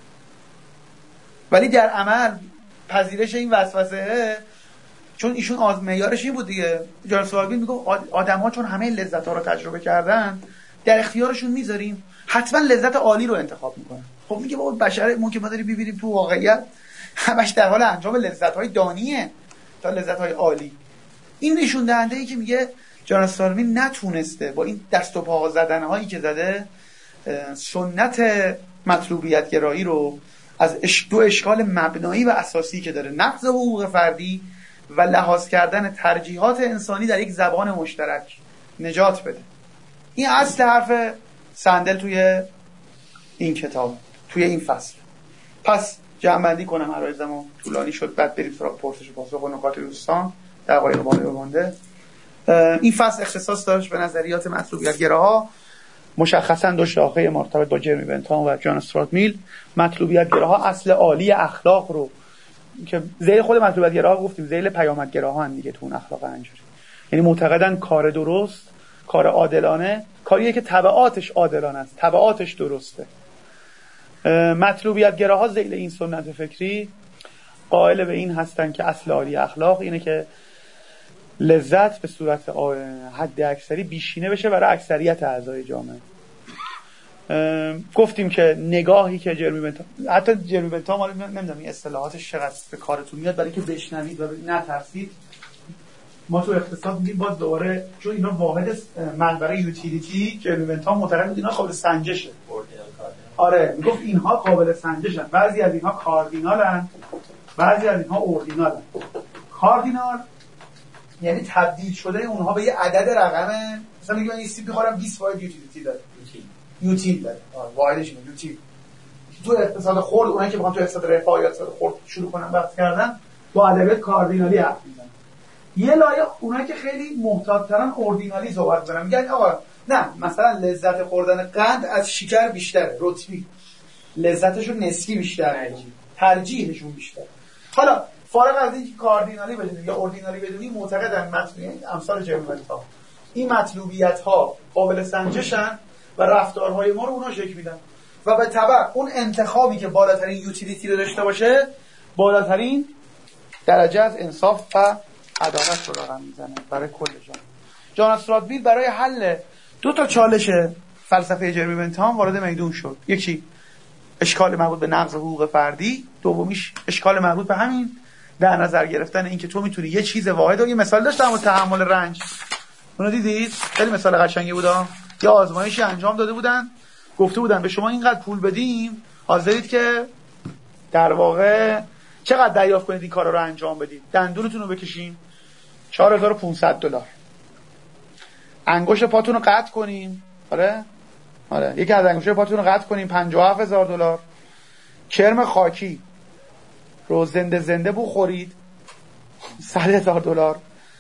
ولی در عمل پذیرش این وسوسه، چون ایشون از معیارش این بود دیگه، جان استوارت میل میگه آدم‌ها چون همه لذت‌ها رو تجربه کردن در اختیارشون میذاریم، حتما لذت عالی رو انتخاب میکنن. خب میگه بابا بشر ما که ما داریم ببینیم تو واقعیت همش در حال انجام لذت‌های دانیه تا لذت‌های عالی. این نشون دهنده ای که میگه جان استوارت میل نتونسته با این دست و پا زدن‌هایی که زده سنت مطلوبیت گرایی رو از دو اشکال مبنایی و اساسی که داره، نقض حقوق فردی و لحاظ کردن ترجیحات انسانی در یک زبان مشترک، نجات بده. این اصل حرف سندل توی این کتاب، توی این فصل. پس جمع‌بندی کنم، عرایزمو طولانی شد، بعد بریم سراغ پرسش و پاسخ و نکات دوستان دقایق باقی مانده. این فصل اختصاص داشت به نظریات مطلوبیت گراها، مشخصا دو شاخه مرتبط با جرمی بنتام و جان استوارت میل. مطلوبیت گراها اصل عالی اخلاق رو که ذیل خود مطلوبیت گراها گفتیم، ذیل پیامد گراها هم دیگه تو اون اخلاق انجوری، یعنی معتقدن کار درست، کار عادلانه، کاریه که تبعاتش عادلانه است، تبعاتش درسته. مطلوبیت گراها ذیل این سنت فکری قائل به این هستن که اصل عالی اخلاق اینه که لذت به صورت حد اکثری بیشینه بشه برای اکثریت اعضای جامعه. گفتیم که نگاهی که جرمی بنتام، حتی جرمی بنتام حالا نمیدونم این اصطلاحاتش چقدر به کارتون میاد، برای که بشنوید و نترسید. ما تو اقتصاد میگیم باز دوباره چون اینا واحد منبع یوتیلیتی، جرمی بنتام معتقد بود اینا قابل سنجشه. آره میگفت اینها قابل سنجشن، بعضی از اینها کاردینالن، بعضی از اینها اوردینالن. کاردینال یعنی تبدیل شده اونها به یه عدد رقمه، مثلا میگم من این سیب میخورم بیست واحد یوتیلیتی داره، یوتیل داره، واحدش اینه یوتیل. تو اقتصاد خرد اونایی که بخوام تو اقتصاد رفاه یا اقتصاد خرد شروع کنن بحث کردن با ادبیات کاردینالی حرف میزنن. یه لایه اونایی که خیلی محتاط‌ترن اوردینالی صحبت می‌کنن، میگن آقا نه مثلا لذت خوردن قند از شکر بیشتره، رتبی لذتشون نسبی بیشتره، ترجیحشون بیشتره. حالا فارغ از اینکه کاردینالی بدونیم یا اوردینالی بدونیم، معتقدن مطلوبیت امثال جرمی بنتام این مطلوبیت‌ها قابل سنجشن و رفتارهای ما رو اونها شکل میدن و به تبع اون انتخابی که بالاترین یوتیلیتی رو داشته باشه بالاترین درجه از انصاف و عدالت رو رقم میزنه برای کل جامعه. جان استرات میل برای حل دو تا چالش فلسفه جرمی بنتام وارد میدون شد. یکی اشکال مربوط به نقض حقوق فردی، دومیش اشکال مربوط به همین در نظر گرفتن اینکه تو میتونی یه چیز واحد رو، یه مثال داشتم و تحمل رنج، اونو دیدید؟ خیلی مثال قشنگی بود. یا آزمایشی انجام داده بودن، گفته بودن به شما اینقدر پول بدیم، حاضرید که در واقع چقدر دریافت کنید این کارا رو انجام بدید؟ دندونتون رو بکشین چهار هزار و پانصد دلار، انگشت پاتون رو قطع کنین، آره آره یکی از انگشت پاتون رو قطع کنین پنجاه و هفت هزار دلار، کرم خاکی رو زنده زنده بخورید صد هزار دلار،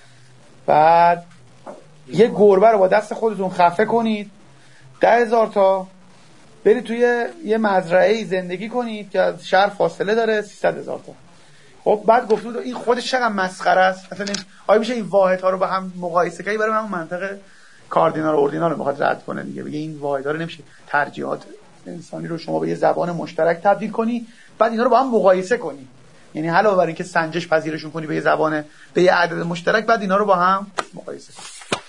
بعد یه گربه رو با دست خودتون خفه کنید ده هزار تا، برید توی یه مزرعه زندگی کنید که از شهر فاصله داره سیصد هزار تا. خب بعد گفتم بود این خودش چقدر مسخره است، اصلا آیا میشه این واحدها رو با هم مقایسه کنی؟ برای همون منطقه کاردینال و اوردینال رو میخواد رد کنه دیگه، بگه این واحدها رو نمیشه ترجیحات انسانی رو شما به یه زبان مشترک تبدیل کنی بعد اینا رو با هم مقایسه کنی، یعنی علاوه بر اینکه سنجش پذیرشون کنی به یه زبان به یه عدد مشترک، بعد اینا رو با هم مقایسه کنی.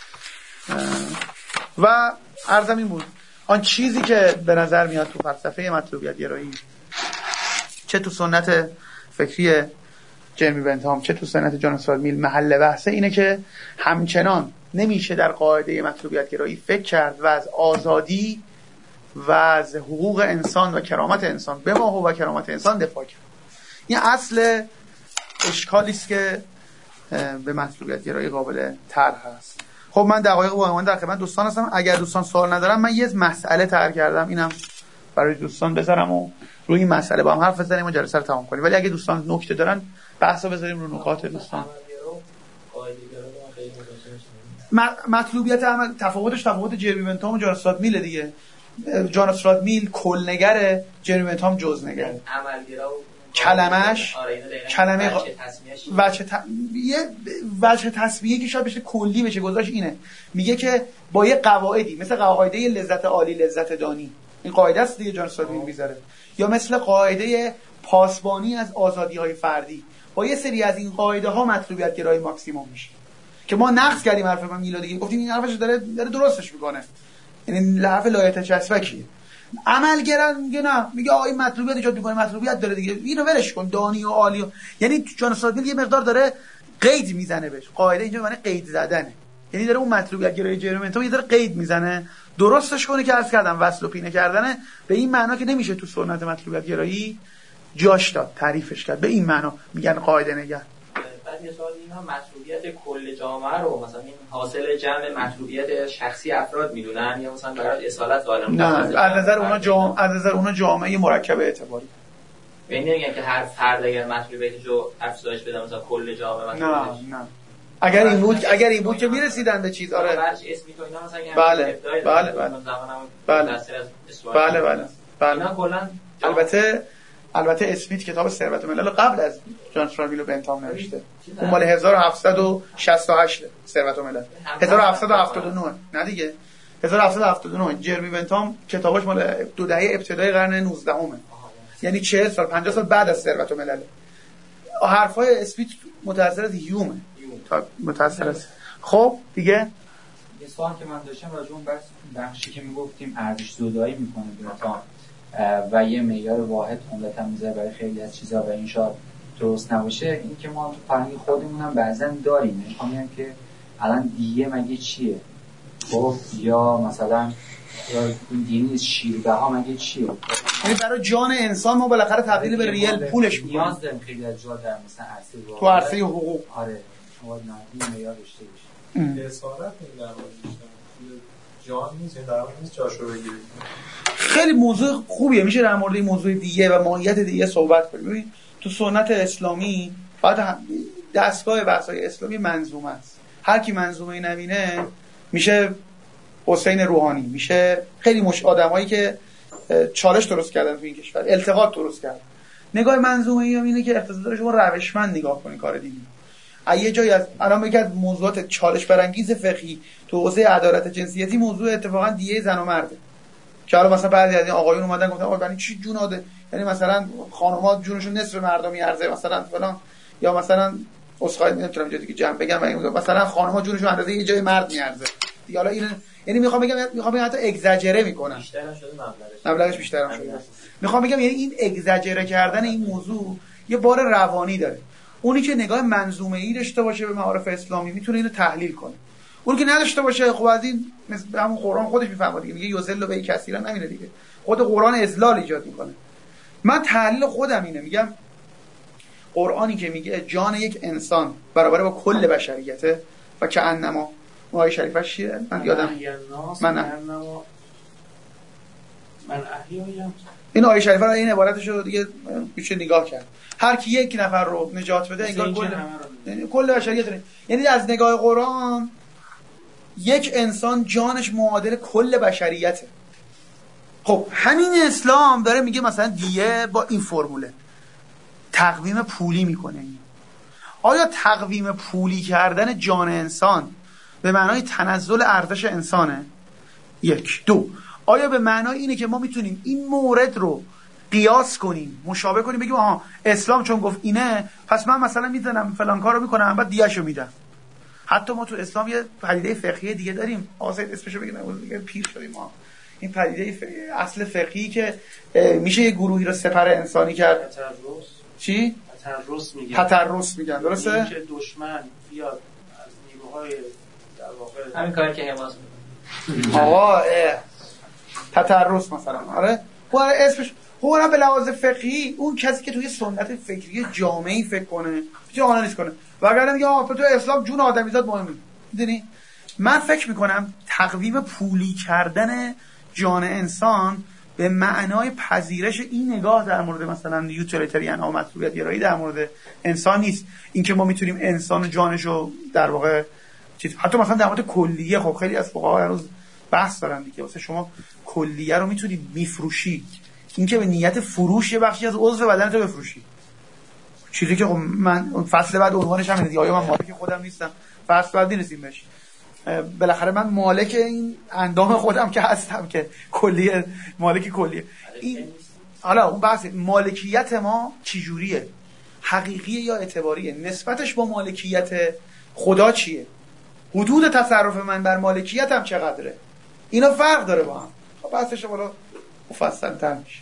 و عرضم این بود آن چیزی که به نظر میاد تو فلسفه مطلوبیت گرایی، چه تو سنت فکری جرمی بنتام چه تو سنت جان استرات میل محل بحثه، اینه که همچنان نمیشه در قاعده مطلوبیت گرایی فکر کرد و از آزادی و از حقوق انسان و کرامت انسان به ما و کرامت انسان دفاع کرد. این اصل اشکالی است که به مطلوبیت گرایی قابل طرح هست. خب من دقایق با عنوان در خدمت دوستان هستم. اگر دوستان سوال ندارن من یه مسئله طرح کردم، اینم برای دوستان بذارم و روی این مسئله با هم حرف بزنیم و جلسه رو تمام کنیم. ولی اگه دوستان نکته دارن بحثو بذاریم رو نکات دوستان. مطلوبیت عمل تفاوتش تفاوت جرمی بنتام و جان استرات میل دیگه. جان استرات میل کلنگره، جرمی بنتام جزنگره. عملگرا کلمش کلمه وجه ت... یه وجه تسمیه که شاید بشه کلی بشه گذاشت اینه، میگه که با یه قواعدی مثل قاعده لذت عالی لذت دانی، این قاعده است دیگه جان استرات میل میذاره، یا مثل قاعده پاسبانی از آزادی‌های فردی، با یه سری از این قاعده ها مطلوبیت گرایی ماکسیمم میشه که ما نقض کردیم حرف من میلاد دیگه، گفتیم این حرفش داره داره درستش میکنه، یعنی حرف لایحه چسبکیه. عملگرا میگه نه، میگه آقا این مطلوبیت ایجاد میکنه، مطلوبیت داره دیگه، اینو ولش کن، دانی و عالی و... یعنی جان استرات میل یه مقدار داره قید میزنه بهش. قاعده اینجا معنی قید زدنه، یعنی داره اون مطلوبیت گرایی جرمی بنتام یه داره قید میزنه درستش کنه که عرض کردم وصل و پینه کردنه به این معنا که نمیشه تو سنت مطلوبیت گرایی جاش داد، تعریفش کرد به این معنا میگن قاعده نگر. بعد یه سوال اینا مطلوبیت کل جامعه رو مثلا این حاصل جمع مطلوبیت شخصی افراد میدونن یا مثلا برای اصالت ظالم؟ نه، از نظر اونا جامعه از نظر اونا جامعه مرکب اعتباری. یعنی نمیگن که هر فرد اگر مطلوبیتشو افزایش بده مثلا کل جامعه مثلا. نه نه. اگر این بود اگر این بود که میرسیدن به چیز. آره. اسمی تو اینا مثلا بله بله بله بله بله بله بله کلا. البته البته اسمیت کتاب ثروت ملل قبل از جان استرات میل و بنتام نوشته، اون مال هزار و هفتصد و شصت و هشت ثروت ملل، هزار و هفتصد و هفتاد و نه نه دیگه هزار و هفتصد و هفتاد و نه. جرمی بنتام کتابش مال دو دهه ابتدای قرن نوزدهم، یعنی چهل سال پنجاه سال بعد از ثروت ملل. حرفای اسمیت متأثر از هیومه، متأثر است. خب دیگه یه سوال که من داشتم راجع اون بحث بخشی که میگفتیم ارزش زدایی میکنه دیتا و یه معیار واحد عمدتاً میذاره برای خیلی از چیزا و این شاید درست نباشه. این که ما تو فرهنگ خودمون هم بعضا داریم. میخوام بگم که الان دیه مگه چیه؟ خب یا مثلا یا این دینی شیرده ها مگه چیه؟ یعنی برای جان انسان ما بالاخره تبدیل به ریال پولش می‌کنیم. نیاز داریم خیلی از جا در مثلا عرصه واقعی تو عرصه حقوق. آره شما نه معیار داشته باشید. اسارت میگم جان نیست، در واقع نیست جاشو بگیرید. خیلی موضوع خوبیه، میشه در مورد این موضوع دیگه و ماهیت دیگه صحبت کنیم. ببین تو سنت اسلامی بعد دستگاه بحث‌های اسلامی منظومه است. هر کی منظومه نبینه میشه حسین روحانی، میشه خیلی مش آدمایی که چالش درست کردن تو این کشور، التقاط درست کردن. نگاه منظومه ای اینه که اقتضا داره شما روشمند نگاه کنید کار دینی. یه جایی از الان میگه از موضوعات چالش برانگیز فقهی تو حوزه عدالت جنسیتی موضوع اتفاقا دیه زن و مرده. که حالا مثلا بعضی از این آقایون اومدن گفتن آقا یعنی چی جوناده؟ یعنی مثلا خانم‌ها جونشون نصف مردم میارزه مثلا فلان، یا مثلا اسخای نمیتونم جدی که جمع بگم مثلا خانم‌ها جونشون اندازه یه جای مرد میارزه. دیگه حالا این یعنی میخوام بگم میخوام بگم حتی اگزاجره میکنن. بیشتر شده مبلغش. مبلغش بیشتر شده. میخوام بگم یعنی این اگزاجره کردن این موضوع یه بار روانی داره. اونی که نگاه منظومه‌ای داشته باشه به معارف اسلامی میتونه اینو تحلیل کنه. اونی که نداشته باشه خب از این مثل همون قرآن خودش میفهمه دیگه، میگه یوزل به کثیرا نمیره دیگه. خود قرآن اذلال ایجاد میکنه. من تحلیل خودم اینه، میگم قرآنی که میگه جان یک انسان برابر با کل بشریته و کأنما آیه شریفش چیه؟ من یادم من من احیایم. این آیه شریفه رو این عبارتش رو دیگه میشه نگاه کرد. هر کی یک نفر رو نجات بده انگار کل یعنی کل بشریت داره. یعنی از نگاه قرآن یک انسان جانش معادل کل بشریته. خب همین اسلام داره میگه مثلا دیه با این فرموله تقویم پولی میکنه. آیا تقویم پولی کردن جان انسان به معنای تنزل ارزش انسانه؟ یک. دو، آیا به معنای اینه که ما میتونیم این مورد رو قیاس کنیم، مشابه کنیم، بگیم آها اسلام چون گفت اینه پس من مثلا میزنم فلان کارو میکنم بعد دیهشو میدم. حتی ما تو اسلام یه پدیده فقهی دیگه داریم، آقا سید اسمشو بگیم دیگه پیر شدیم ما. این پدیده ف... اصل فقهی که میشه یه گروهی رو سپر انسانی کرد. تطرس. چی؟ تطرس میگن. تطرس میگن، درسته؟ این که دشمن بیاد از نیروهای در واقع همین کاری که حماس میکنه. آقا تطرس مثلا، آره خب اسمش خب به لحاظ فقهی اون کسی که توی سنت فکری جامعی فکر کنه میتونه آنالیز کنه و اگر میگه آقا تو اسلام جون آدمیزاد مهمه. میدونی من فکر میکنم تقویم پولی کردن جان انسان به معنای پذیرش این نگاه در مورد مثلا یوتیلیتریان ها و مطلوبیت گرایی در مورد انسان نیست. اینکه ما میتونیم انسان و جانشو در واقع چیز حتی مثلا در مورد کلیه، خب خیلی از فقها هنوز بحث دارن دیگه، واسه شما کلیه رو میتونید میفروشی، اینکه به نیت فروش یه بخشی از عضو بدنت رو بفروشی، چیزی که خب من فصل بعد عنوانش هم اینه، آیا من مالک خودم نیستم، فصل بعد میرسیم بهش. بالاخره من مالک این اندام خودم که هستم که کلیه مالک کلیه. این حالا اون بحث مالکیت ما چجوریه، حقیقیه یا اعتباریه، نسبتش با مالکیت خدا چیه، حدود تصرف من بر مالکیتم چقدره، اینا فرق داره با هم. خب بحثش بالا مفصل تر میشه.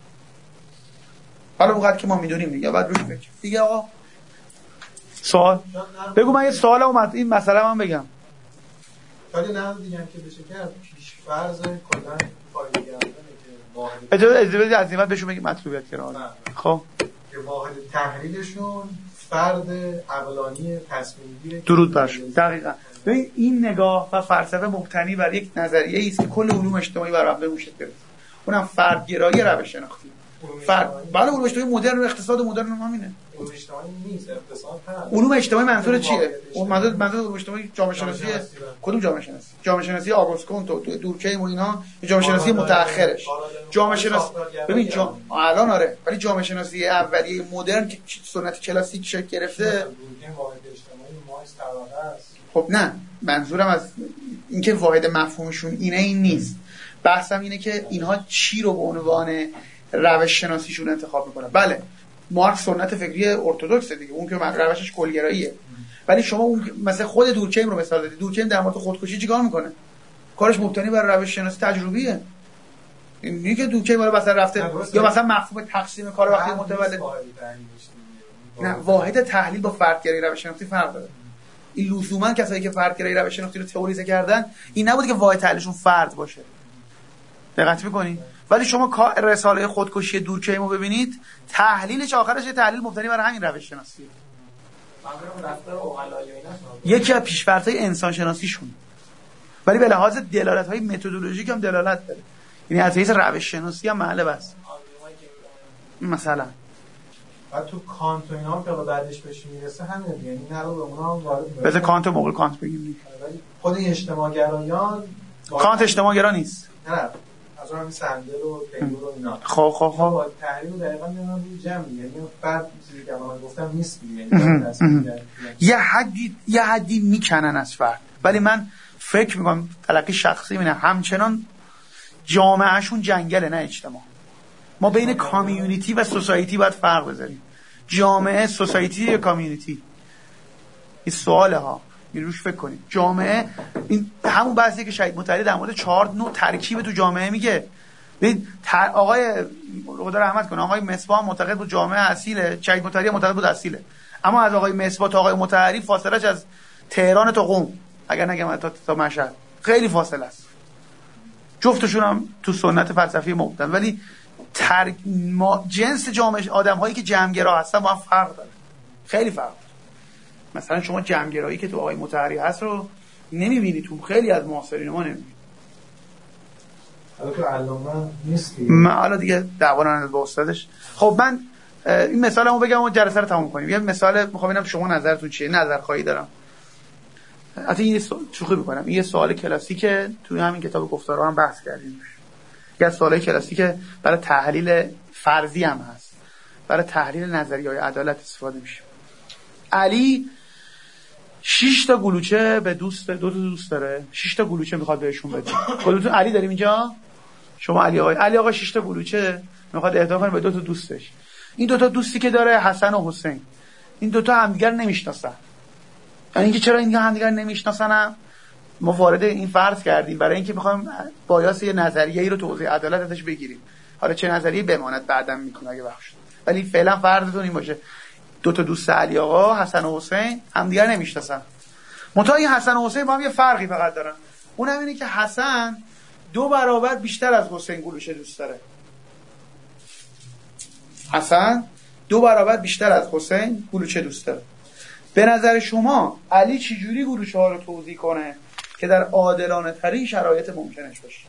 حالا اونقدر که ما میدونیم دیگه بعد روش بگیم دیگه. آقا سوال بگو، من یه سوال اومد این مسئله من بگم. ولی نه دیگه هم که بشه کرد پیش فرض کلا فایده گردنه که واحد اجازه اجازه عظیمت بهشون بگیم مطلوبیت کرده. خب که واحد تحلیلشون فرد عقلانی تصمیمی درود برشون. دقیقاً ببین این نگاه و فلسفه مبتنی بر یک نظریه است که کل علوم اجتماعی بر هم میشه برسه، اونم فردگرایی روش شناختی. فرد بله علوم اجتماعی مدرن و اقتصاد مدرن هم همینه. علوم اجتماعی نیست، اقتصاد هست. علوم اجتماعی منظور چیه؟ اون منظور منظور علوم اجتماعی جامعه شناسی کدوم جامعه شناسی؟ جامعه شناسی آگوست کونت و دورکهیم و اینا، جامعه شناسی متأخرش. جامعه شناسی ببین جا... الان آره، ولی جامعه شناسی اولیه مدرن که سنت کلاسیک شکل گرفته دورکهیم واحد اجتماعی ماست طبقه است. خب نه، منظورم از اینکه واحد مفهومشون اینه این نیست. بحثم اینه که اینها چی رو به عنوان روش شناسیشون انتخاب میکنن. بله مارکس سنت فکری ارتدوکسه دیگه، اون که روشش کلگراییه، ولی شما اون مثلا خود دورکهیم رو مثال دادید. دورکهیم در مورد خودکشی چیکار میکنه؟ کارش مبتنی بر روش شناسی تجربیه. اینی که دورکهیم بالا مثلا رفته یا مثلا مفهوم تقسیم کار وقتی متولد نه واحد تحلیل با فردگرایی روش شناسی فرق داره. این لزوما کسایی که فردگرایی روش شناسی رو تئوریزه کردن این نبود که واحد تحلیلشون فرد باشه. دقت می‌کنید؟ ولی شما رساله خودکشی دورکهیم رو ببینید، تحلیلش آخرش یه تحلیل مبتنی بر همین روش شناسیه. یکی از پیش‌فرض‌های انسان شناسیشون، ولی به لحاظ دلالت‌های متدولوژیک هم دلالت داره. یعنی از حیث روش شناسی هم محل بس. مثلا بعد تو کانت و اینا که بعدش بهش میرسه همین، یعنی نه رو به اونا وارد میشه. بذار کانت رو موقع کانت بگیم. ولی خود این اجتماع گرایان کانت اجتماع گرا نیست. نه از اون همین سندل و تیلور و اینا. خب خب خب تحلیل دقیقاً میونن روی جمع، یعنی فرد چیزی که من گفتم نیست، یعنی یه حدی یه حدی میکنن از فرد، ولی من فکر میکنم تلقی شخصی اینه همچنان جامعهشون جنگله نه اجتماع. ما بین کامیونیتی و سوسایتی باید فرق بذاریم. جامعه سوسایتی یا کامیونیتی؟ این سواله ها، می روش فکر کنید. جامعه این همون بحثی که شهید مطهری در مورد چهار نوع ترکیب تو جامعه میگه. ببین تر... آقای خدا رحمت کنه آقای مصباح معتقد بود جامعه اصیله، شهید مطهری معتقد بود اصیله. اما از آقای مصباح تا آقای مطهری فاصلهش از تهران تا قم اگر نگم تا تا مشهد خیلی فاصله است. جفتشون هم تو سنت فلسفی ما بودن، ولی تر... ما... جنس جامعه آدم‌هایی که جمع‌گرا هستن با هم فرق داره، خیلی فرق داره. مثلا شما جمع‌گرایی که تو آقای مطهری هست رو نمی‌بینی تو خیلی از معاصرین ما نمی‌بینی. حالا تو علامه نیست که من حالا دیگه دعوا ندارم با استادش. خب من این مثالمو بگم و جلسه رو تموم کنیم. یه مثال می‌خوام ببینم شما نظرتون چیه، نظرخواهی دارم. حتی این شوخی می‌کنم، این یه سوال کلاسیکه توی همین کتاب گفتارها هم بحث کردیم. یه سوالای کلاسیکه برای تحلیل فرضی هم هست، برای تحلیل نظریه‌های عدالت استفاده میشه. علی شش تا گلوچه به دوست دو تا دوست داره، شش تا گلوچه میخواد بهشون بده. خودتون علی داریم اینجا؟ شما علی آقا علی آقا شش تا گلوچه میخواد اهدا کنه به دو تا دوستش. این دو تا دوستی که داره حسن و حسین، این دو تا همدیگر نمیشناسن. یعنی اینکه چرا اینها همدیگر نمیشناسن ما وارد این فرض کردیم برای اینکه میخوایم بایاس یه نظریه‌ای رو توضیح عدالت ازش بگیریم. حالا چه نظریه‌ای بماند بعداً میکنه اگه بخش. ولی فعلا فرضتون این باشه دو تا دوست علی آقا حسن و حسین همدیگر نمیشناسن. منتها این حسن و حسین با هم یه فرقی فقط دارن. اونم اینه که حسن دو برابر بیشتر از حسین گلوچه دوست داره. حسن دو برابر بیشتر از حسین گلوچه دوست داره. به نظر شما علی چجوری گلوچه ها رو توزیع کنه که در عادلانه ترین شرایط ممکنش باشه؟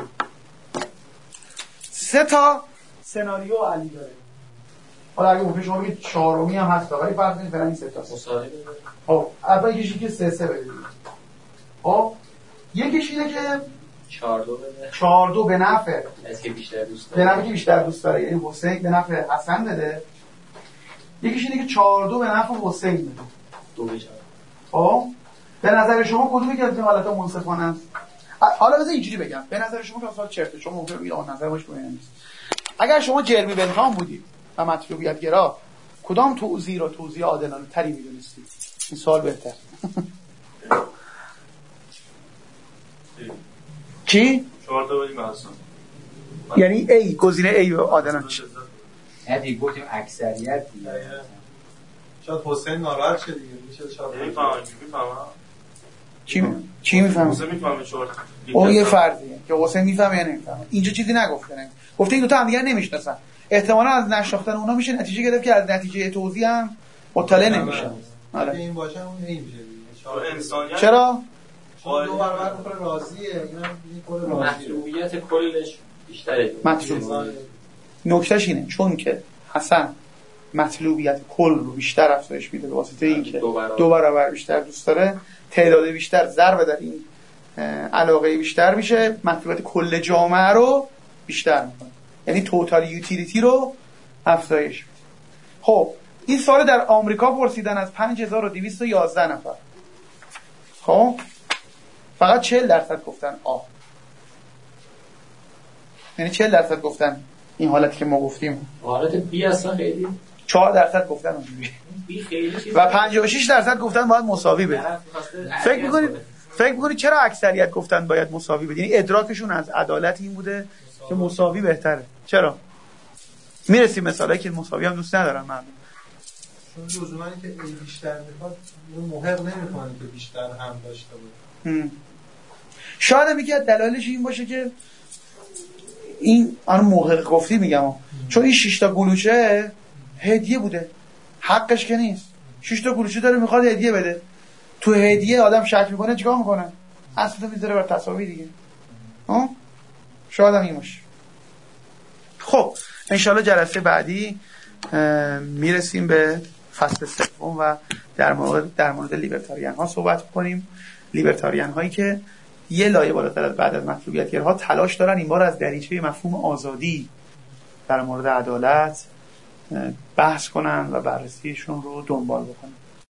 سه تا سناریو علی داره. حالا اگه ممکن شما بگید چهارمی هم هست ولی فرض کنید فعلا این سه تا مصاحبه. خب اول یکیش که سه سه بدید. خب یکیش اینه که چهار دو بده. چهار دو به نفع از که بیشتر دوست داره. به نفع که بیشتر دوست داره، یعنی حسین به نفع حسن بده. یکیش اینه که چهار دو به نفع حسین بده. دو بشه. خب به نظر شما کدومی که از این حالت‌ها منصفانه است؟ حالا بذار اینجوری بگم. به نظر شما که اصلا چرته شما ممکنه بگید آن نظر باش مهم نیست. اگر شما جرمی بنتام بودید و مطلوبیت گرا کدام توضیح را توضیح عادلانه تری می‌دونستید؟ این سوال بهتر. چی؟ چهار تا بدیم حسن. یعنی ای گزینه ای عادلانه چی؟ یعنی گفتیم اکثریت دیگه. شاید حسین ناراحت شه دیگه، میشه شاید میفهمم میفهمم. چی چی میفهمه؟ حسین میفهمه چهار. اون یه فرضیه که حسین میفهمه یا نمیفهمه. اینجا چیزی نگفته نه. گفته این دو تا هم دیگه نمیشناسن. احتمالاً از نشناختن اونا میشه نتیجه گرفت که از نتیجه توضیح هم مطلع نمیشن. آره این باشه اون این میشه دیگه. انسانیت چرا؟ چون دو برابر میکنه راضیه، اینا میکنه راضیه. مطلوبیت کلش بیشتره. مطلوب. نکتهش اینه چون که حسن مطلوبیت کل رو بیشتر افزایش میده به واسطه اینکه دو برابر. دو برابر بیشتر دوست داره، تعداد بیشتر ضرب در این علاقه بیشتر میشه، مطلوبیت کل جامعه رو بیشتر میکنه، یعنی توتال یوتیلیتی رو افزایش میده. خب این سال در آمریکا پرسیدن از پنج هزار و دویست و یازده نفر. خب فقط چهل درصد گفتن آ، یعنی چهل درصد گفتن این حالتی که ما گفتیم. حالت بی اصلا خیلی چهار درصد گفتن اونجوری. و پنجاه و شش درصد گفتن باید مساوی بده. فکر می‌کنید فکر می‌کنید چرا اکثریت گفتن باید مساوی بده؟ یعنی ادراکشون از عدالت این بوده که مساوی بهتره. چرا؟ میرسیم مثالایی که مساوی هم دوست ندارن مردم. چون لزوما که ای بیشتر میخواد محق نمی‌کنه که بیشتر هم داشته باشه. شاید هم یکی از دلایلش این باشه که این آن محق گفتی میگم هم. چون این شش تا گلوچه هدیه بوده، حقش که نیست. شش تا گلوچه داره میخواد هدیه بده، تو هدیه آدم شک میکنه چیکار میکنه؟ اصلا میذاره بر تساوی دیگه. ها شاید هم این باشه. خب انشالله جلسه بعدی میرسیم به فصل سوم و در مورد در مورد لیبرتاریان ها صحبت کنیم. لیبرتاریان هایی که یه لایه بالاتر از بعد از مطلوبیتگرها تلاش دارن این بار از دریچه مفهوم آزادی در مورد عدالت بحث کنن و بررسیشون رو دنبال بکنن.